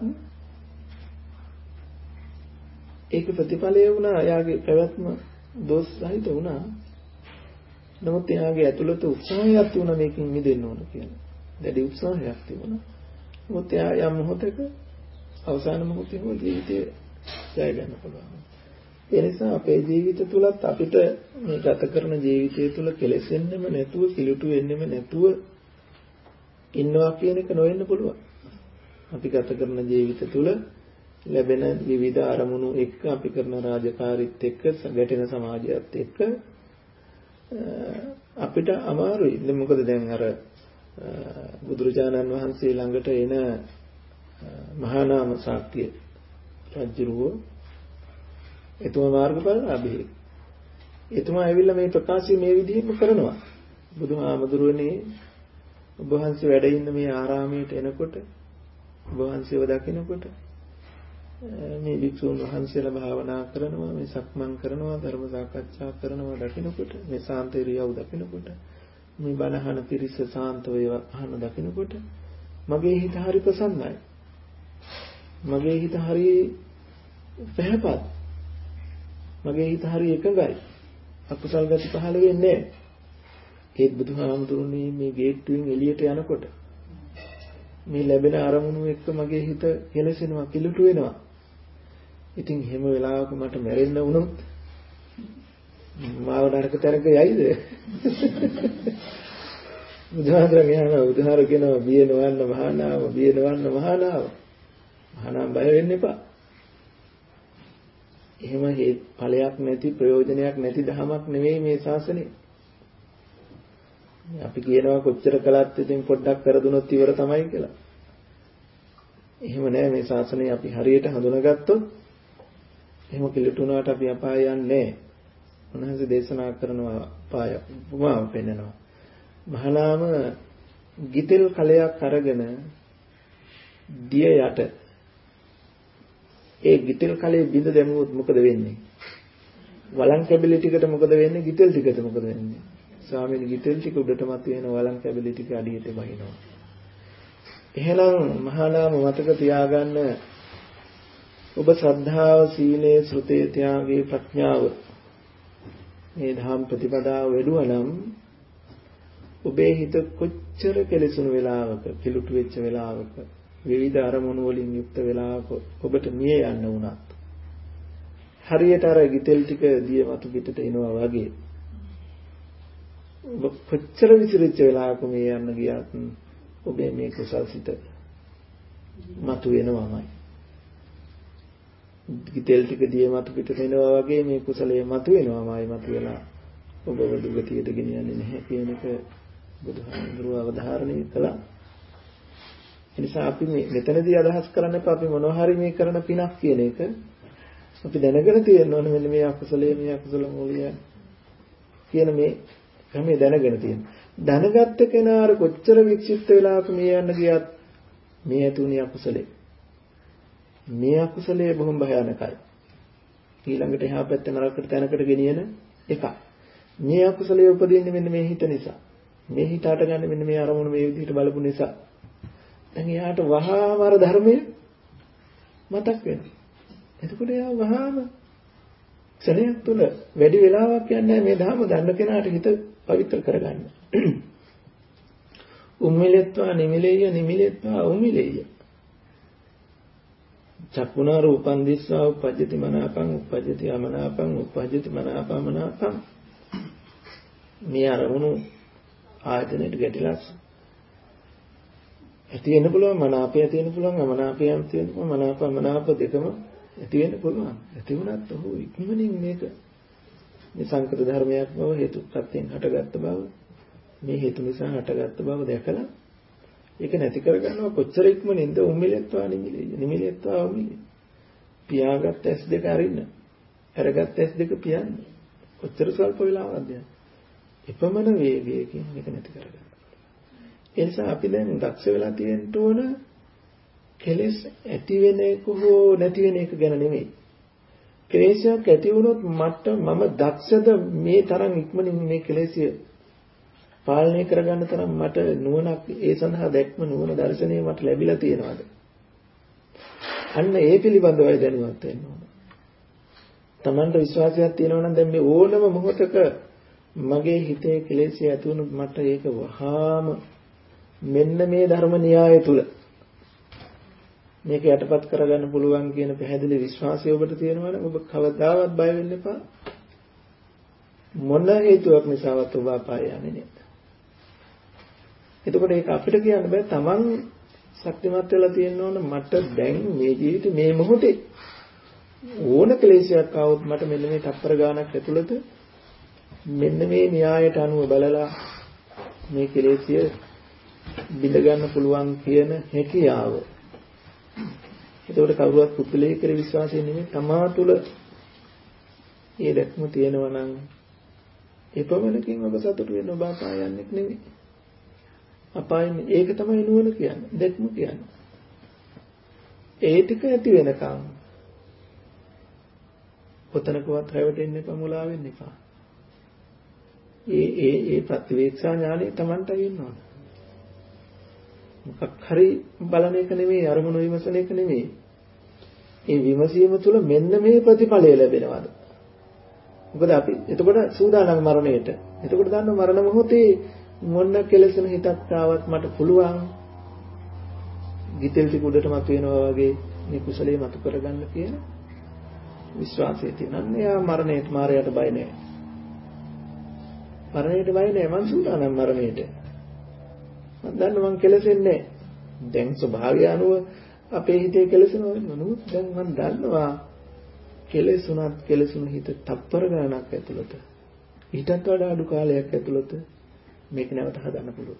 ඒක ප්‍රතිඵලය වුණා. එයාගේ පැවැත්ම දෝෂ සහිත වුණා. නමුත් එයාගේ ඇතුළත උත්සාහයක් තිබුණා මේකෙන් මිදෙන්න ඕන කියලා. දැඩි උත්සාහයක් තිබුණා. නමුත් එයා යම් මොහොතක අවසාන මොහොතේම ජීවිතය ජය ගන්න පුළුවන්. ඒ නිසා අපේ ජීවිත තුලත් අපිට මේ ගත කරන ජීවිතය තුල කෙලෙසෙන්නෙම නැතුව කිලුටු වෙන්නෙම නැතුව ඉන්නවා කියන එක නොවෙන්න පුළුවන්. අපි ගත කරන ජීවිත තුල ලැබෙන විවිධ අරමුණු එක්ක අපි කරන රාජකාරීත් එක්ක ගැටෙන සමාජයත් එක්ක අපිට අමාරුයි. දැන් මොකද දැන් අර බුදුරජාණන් වහන්සේ ළඟට එන මහා නාම ශාක්‍ය රජුරෝ එතුමා මාර්ගඵල ආභේ. එතුමා ඇවිල්ලා මේ ප්‍රකාශය මේ විදිහම කරනවා. බුදුහාමුදුරනේ ඔබ වහන්සේ වැඩ ඉන්න මේ ආරාමයට එනකොට ඔබ වහන්සේව දකිනකොට මේ වික්ෂුන් වහන්සේලා භාවනා කරනවා, මේ සක්මන් කරනවා, ධර්ම සාකච්ඡා කරනවා දකිනකොට, මේ සාන්ත ඉරියව් දකිනකොට, මේ බණ අහන පිරිස සාන්ත වේවා අහන දකිනකොට මගේ හිත හරි ප්‍රසන්නයි. මගේ හිත හරි පැහැපත්. මගේ හිත හරි එකඟයි. අකුසල් ගති පහළ වෙන්නේ නැහැ. ඒත් බුදුහාමුදුරනේ මේ ගේට්ටුවෙන් එළියට යනකොට මේ ලැබෙන අරමුණු එක්ක මගේ හිත කෙලසෙනවා, කිලුටු වෙනවා. ඉතින් හැම වෙලාවක මට මැරෙන්න වුණොත් මාව නරක තරක යයිද? බුදුහාමුදුරන් කියනවා බුදුහාර කියනවා බිය නොවන්න මහානාම, බිය නොවන්න මහානාම. මහානාම බය වෙන්න එපා. එහෙම හේ ඵලයක් නැති, ප්‍රයෝජනයක් නැති ධමයක් නෙවෙයි මේ ශාසනය. අපි කියනවා කොච්චර කළත් ඉතින් පොඩ්ඩක් කර දුනොත් ඉවර තමයි කියලා. එහෙම නෑ මේ ශාසනය අපි හරියට හඳුනාගත්තොත් එහෙම කිලුටුනාට අපි අපාය යන්නේ නෑ. උන්වහන්සේ දේශනා කරනවා අපාය උපමාව පෙන්නනවා. මහානාම ගිතෙල් කලයක් අරගෙන දිය යට ඒ ගිතෙල් කලේ බිඳ දැමුවොත් මොකද වෙන්නේ? වලං කැබලි ටිකට මොකද වෙන්නේ? ගිතෙල් ටිකට මොකද වෙන්නේ? ස්වාමීන් ගිතෙල් ටික උඩටමත් වෙන වලං කැබලි ටික අඩියට බහිනවා. එහෙනම් මහානාම මතක තියාගන්න ඔබ ශ්‍රද්ධාව, සීලය, ශ්‍රුතේ, ත්‍යාගය, ප්‍රඥාව මේ ධම් ප්‍රතිපදාව වැඩුවා නම් ඔබේ හිත කොච්චර කෙලෙසුණු වෙලාවක, කිලුටු වෙච්ච වෙලාවක, විවිධ අරමුණු වලින් යුක්ත වෙලාවක ඔබට මිය යන්න වුණත් හරියට අර ගිතෙල් ටික දිය මතු පිටට එනවා වගේ ඔබ කොච්චර විසිරිච්ච වෙලාවක මිය යන්න ගියත් ඔබේ මේ කුසල් සිත මතු වෙනවමයි. ගිතෙල් ටික දිය මතු පිටට එනවා වගේ මේ කුසලයේ මතු වෙනවමයි. මතු වෙලා ඔබව දුගතියට ගෙනියන්නේ නැහැ කියන එක බුදුහාමුදුරුවෝ අවධාරණය කළා. එනිසා අපි මේ මෙතනදී අදහස් කරන්න එපා අපි මොනවා හරි මේ කරන පිනක් කියන එක. අපි දැනගෙන තියෙන්න ඕනේ මෙන්න මේ අකුසලයේ මේ අකුසල මූලය කියන මේ ක්‍රමයේ දැනගෙන තියෙන්න. දැනගත්ත කෙනා අර කොච්චර වික්ෂිප්ත වෙලාවක මේ යන්න ගියත් මේ ඇතුණේ අකුසලේ. මේ අකුසලයේ බොහොම භයානකයි. ඊළඟට එහා පැත්තේ නරකට තැනකට ගෙනියන එක. මේ අකුසලයේ උපදින්නේ මෙන්න මේ හිත නිසා. මේ හිත අට ගන්න මෙන්න මේ අරමුණු මේ විදිහට බලපු නිසා. දැන් එයාට වහාම අර ධර්මය මතක් වෙනවා. එතකොට එයා වහාම ක්ෂණයක් තුළ වැඩි වෙලාවක් යන්නේ මේ ධර්ම දන්න කෙනාට හිත පවිත්‍ර කරගන්න. උම්මිලෙත්වා නිමිලෙය නිමිලෙත්වා උම්මිලෙය. චක්කුණා රූපං දිස්වා උපජ්ජති මනාපං උපජ්ජති අමනාපං උපජ්ජති මනාපමනාපං. මේ අරමුණු ආයතනෙට ගැටිලා ඇති වෙන්න පුළුවන්, මනාපය ඇති වෙන්න පුළුවන්, අමනාපය ඇති වෙන්න පුළුවන්, මනාප අමනාප දෙකම ඇති වෙන්න පුළුවන්. ඇති වුණත් ඔහු ඉක්මනින් මේක මේ සංකත ධර්මයක් බව, හේතුප්‍රත්‍යයෙන් හටගත්ත බව, මේ හේතු නිසා හටගත්ත බව දැකලා ඒක නැති කරගන්නවා. කොච්චර ඉක්මනින්ද? උම්මිලෙත්වා නිමිලෙය නිමිලෙත්වා උම්මිලෙය. පියාගත් ඇස් දෙක අරින්න, අරගත් ඇස් දෙක පියන්න. කොච්චර සල්ප වෙලාවක්ද? එපමණ වේගයකින් මේක නැති කරගන්න. ඒ නිසා අපි දැන් දක්ෂ වෙලා තියෙන්න ඕන කෙලෙස් ඇති වෙන එක හෝ නැති වෙන එක ගැන නෙමෙයි. කෙලෙසයක් ඇති වුණොත් මට මම දක්ෂද මේ තරම් ඉක්මනින් මේ කෙලෙසිය පාලනය කරගන්න තරම් මට නුවණක්, ඒ සඳහා දැක්ම නුවණ දර්ශනය මට ලැබිලා තියෙනවද? අන්න ඒ පිළිබඳවයි දැනුවත් වෙන්න ඕන. Tamanට විශ්වාසයක් තියෙනවා නම් දැන් මේ ඕනම මොහොතක මගේ හිතේ කෙලෙසිය ඇති වුණොත් මට ඒක වහාම මෙන්න මේ ධර්ම න්‍යාය තුල මේක යටපත් කරගන්න පුළුවන් කියන පැහැදිලි විශ්වාසය ඔබට තියෙනවා නම් ඔබ කවදාවත් බය වෙන්න එපා. මොන හේතුවක් නිසාවත් ඔබ අපාය යන්නේ නැහැ. එතකොට ඒක අපිට කියන්න බෑ Taman ශක්තිමත් වෙලා තියෙන්න ඕන මට දැන් මේ ජීවිතේ මේ මොහොතේ ඕන ක්ලේශයක් ආවොත් මට මෙන්න මේ තප්පර ගානක් ඇතුළත මෙන්න මේ න්‍යායට අනුව බලලා මේ ක්ලේශය බිඳ ගන්න පුළුවන් කියන හැකියාව. එතකොට කවුරුවත් පුදුලේ කෙරේ විශ්වාසය නෙමෙයි තමා තුළ ඒ දැක්ම තියෙනවා නම් එපමණකින් ඔබ සතුටු වෙන්න ඔබ අපාය යන්නේ නෙමෙයි. අපායන්නේ ඒක තමයි නුවණ කියන්නේ. දැක්ම කියන්නේ. ඒ ටික ඇති වෙනකම් කොතනකවත් රැවටෙන්න එපා මුලා වෙන්න එපා. ඒ ඒ ඒ ප්‍රතිවේක්ෂා ඥානෙ Tamanට වෙනවා. මොකක් හරි බලන එක නෙමෙයි අරමුණු විමසන එක නෙමෙයි. ඒ විමසීම තුළ මෙන්න මේ ප්‍රතිඵලය ලැබෙනවාද? මොකද අපි එතකොට සූදානම් මරණයට. එතකොට දන්නවා මරණ මොහොතේ මොන කෙලෙසන හිතක් ආවත් මට පුළුවන් ගිතෙල් ටික උඩට මත වෙනවා වගේ මේ කුසලයේ මත කරගන්න කියන විශ්වාසය තියෙනවා. යා මරණයට මාරයට බය නැහැ. මරණයට බය නැහැ මං සූදානම් මරණයට. මම දන්නවා මං කෙලෙසෙන්නේ නැහැ. දැන් ස්වභාවය අනුව අපේ හිතේ කෙලෙසනවා නමුත් දැන් මම දන්නවා කෙලෙසුණත් කෙලෙසුණු හිත තප්පර ගණනක් ඇතුළත ඊටත් වඩා අඩු කාලයක් ඇතුළත මේක නැවත හදන්න පුළුවන්.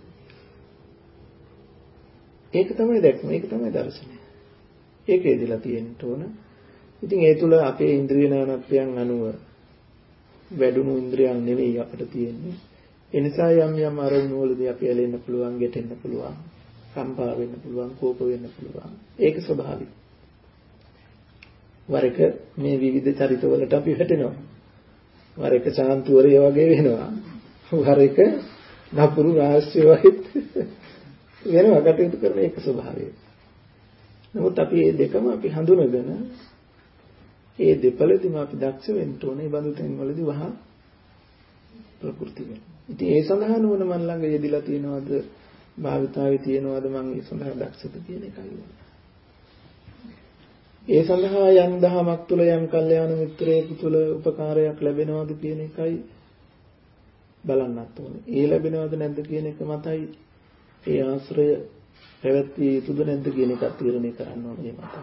ඒක තමයි දැක්ම. ඒක තමයි දර්ශනය. ඒක එදිලා තියෙන්න ඕන. ඉතින් ඒ තුල අපේ ඉන්ද්‍රිය නානත්වයන් අනුව වැඩුණු ඉන්ද්‍රියන් නෙවෙයි අපිට තියෙන්නේ. ඒ නිසා යම් යම් අරමුණු වලදී අපි ඇලෙන්න පුළුවන්, ගැටෙන්න පුළුවන්, කම්පා වෙන්න පුළුවන්, කෝප වෙන්න පුළුවන්. ඒක ස්වභාවික. වර එක මේ විවිධ චරිතවලට අපි වැටෙනවා. වර එක ශාන්තිවරය වගේ වෙනවා. වර එක නපුරු රාශිය වගේ වෙනවා කටයුතු කරන එක ස්වභාවය. නමුත් අපි මේ දෙකම අපි හඳුනගෙන ඒ දෙපළදීම අපි දක්ෂ වෙන්න ඕනේ. බඳු තැන් වලදී වහා ප්‍රകൃති වෙන. ඉතින් ඒ සඳහා නුවණ මන් ළඟ යෙදিলা තියෙනවද, භාවිතාවේ තියෙනවද, මම ඒ සඳහා දක්ෂද කියන එකයි. ඒ සඳහා යම් දහමක් තුල යම් කල්යාණ මිත්‍රයෙකු තුල උපකාරයක් ලැබෙනවද කියන එකයි බලන්නත් ඕනේ. ඒ ලැබෙනවද නැද්ද කියන එක මතයි ඒ ආශ්‍රය පැවැත්විය යුතුද නැද්ද කියන එක තීරණය කරන්න ඕනේ මතයි.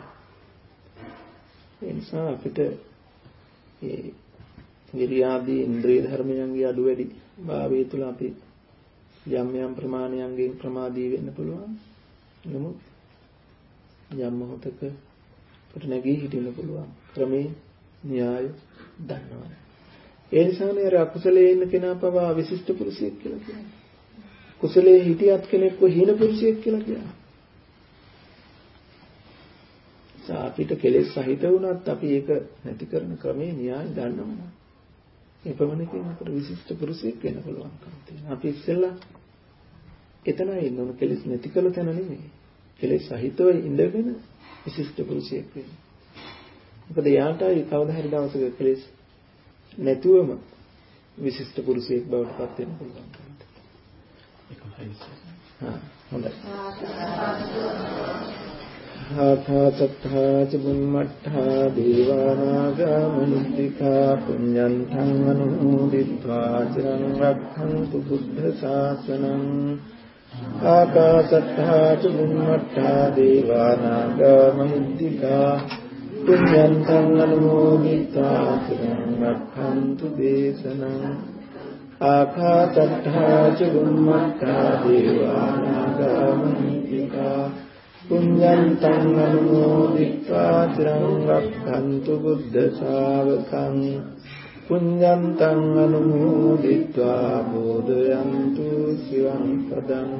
ඒ නිසා අපිට මේ විරියාදී ඉන්ද්‍රිය ධර්මයන්ගේ අඩු වැඩි භාවය තුළ අපි යම් යම් ප්‍රමාණයන්ගෙන් ප්‍රමාදී වෙන්න පුළුවන්. නමුත් යම් මොහොතක අපිට නැගී හිටින්න පුළුවන්. ක්‍රමේ න්‍යාය දන්නවා. ඒ නිසානේ අර අකුසලයේ ඉන්න කෙනා පවා විශිෂ්ට පුරුෂයෙක් කියලා කියන්නේ. කුසලයේ හිටියත් කෙනෙක්ව හීන පුරුෂයෙක් කියලා කියනවා. අපිට කෙලෙස් සහිත වුණත් අපි ඒක නැති කරන ක්‍රමේ න්‍යාය දන්නවා. ඒ ප්‍රමණයකින් අපිට විශිෂ්ට පුරුෂයෙක් වෙන්න පුළුවන්කම තියෙනවා. අපි ඉස්සෙල්ලා එතනයි ඉන්න ඕන කෙලෙස් නැති කළ තැන නෙමෙයි. කෙලෙස් සහිතව ඉඳගෙන විශිෂ්ට පුරුෂයෙක් වෙන්න. මොකද යාටයි කවදා හරි දවසක කෙලෙස් නැතුවම විශිෂ්ට පුරුෂයෙක් බවට පත් වෙන්න පුළුවන්. හා හොඳයි. ආකාසත්තා චුම්මත්තා දේවානාගා මහිත්‍තිකා පුඤ්ඤන්තං අනුමෝදිත්වා චිරං රක්ඛන්තු බුද්ධ ශාසනං. ආකාසත්තා චුම්මත්තා දේවානාගා මහිත්‍තිකා පුඤ්ඤන්තං අනුමෝදිත්වා චිරං රක්ඛන්තු දේශනං. ආකාසත්තා චුම්මත්තා දේවානාගා මහිත්‍තිකා පුඤ්ඤන්තං අනුමෝදිत्वा චිරං රක්ඛන්තු බුද්ධ ශාවකං. පුඤ්ඤන්තං අනුමෝදිत्वा බෝධයන්තු සිවං පදං.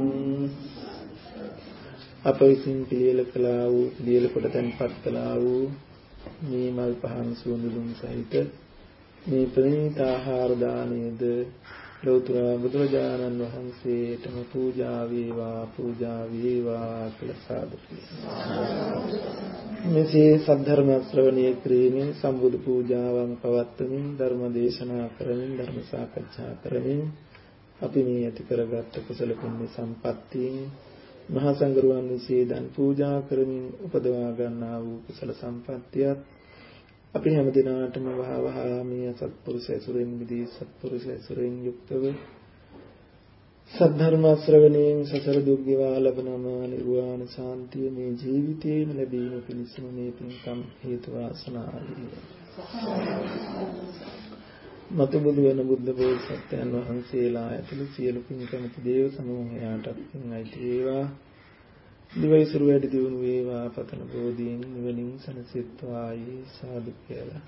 අප විසින් පිළියෙල කළා වූ පිළියෙල කොට තැන්පත් කළා වූ මේ මල් පහන් සුවඳුම් සහිත මේ ප්‍රණීත ආහාර දානයේද ලෞතර බුදුරජාණන් වහන්සේටම පූජා වේවා පූජා වේවා කියලා සාදු. මෙසේ සද්ධර්ම ශ්‍රවණය කිරීමෙන් සම්බුදු පූජාවන් පවත්වමින් ධර්ම දේශනා කරමින් ධර්ම සාකච්ඡා කරමින් අපි මේ ඇති කරගත් කුසල පුණ්‍ය සම්පත්තියෙන් මහා සංඝරුවන් විසින් දන් පූජා කරමින් උපදවා ගන්නා වූ කුසල සම්පත්තියත් අපි හැම දිනාටම වහවහා මේ සත්පුරුෂ ඇසුරෙන් මිදී සත්පුරුෂ ඇසුරෙන් යුක්තව සද්ධර්ම ශ්‍රවණයෙන් සසර දුක් ගෙවා ලබනම නිර්වාණ සාන්තිය මේ ජීවිතේම ලැබීම පිණිසම මේ පින්කම් හේතු වාසනා වේ. මතුබුදු වෙන බුද්ධ බෝසත්යන් වහන්සේලා ඇතුළු සියලු පින්කමති දේව සමූහයාටත් පින් අයිති වේවා. දිවයිසුරු වැඩි දියුණු වේවා පතන බෝධීන් නිවනින් සනසෙත්වායි සාදු කියලා.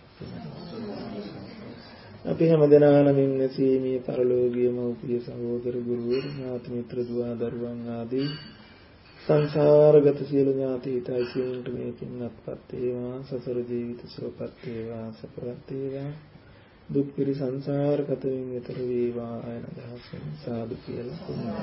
අපි හැමදෙනා නමින් නැසීමේ පරලෝකීය මෞපිය සහෝදර ගුරුවරු ඥාති මිත්‍ර දුව දරුවන් ආදී සංසාරගත සියලු ඥාති හිතයිසියන්ට මේ පින්වත්පත් වේවා. සසර ජීවිත සුවපත් වේවා සපවත් වේවා. දුක් පිරි සංසාරගත වෙමින් ඈතර වේවා යන දහසෙන් සාදු කියලා.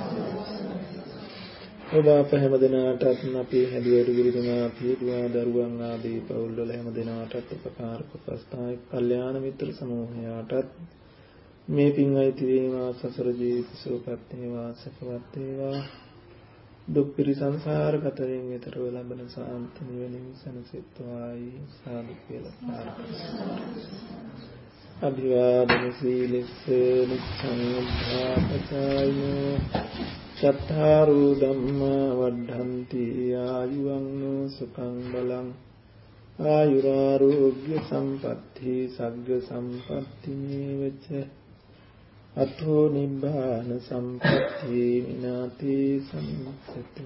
ඔබ අප හැමදෙනාටත් අපේ හැදියට ගුරුතුමා පියදුවා දරුවන් ආදී පවුල්වල හැමදෙනාටත් උපකාරක ප්‍රස්තායක කල්යාණ මිත්‍ර සමූහයාටත් මේ පින් අයිති වේවා. සසර ජීවිත සුවපත් වේවා සපවත් වේවා. දුක් පිරි සංසාරගත වෙමින් ඈතරව ලබන සාන්ති නිවනින් සනසෙත්වායි සාදු කියලා ප්‍රාර්ථනා. අභිවාදන සීලස්ස නිච්ඡං උද්ධාපචායෝ චත්තාරෝ ධම්මා වඩ්ඩන්ති ආයුවන්නෝ සුඛං බලං ආයුරාෝග්‍ය සම්පatti සග්ග සම්පatti මේවච අතෝ නිබ්බාන සම්පatti විනාති සම්පatti.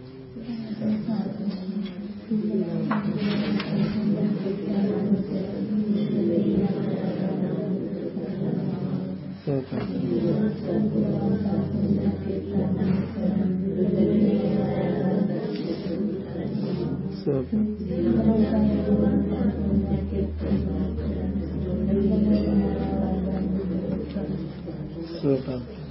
So, so,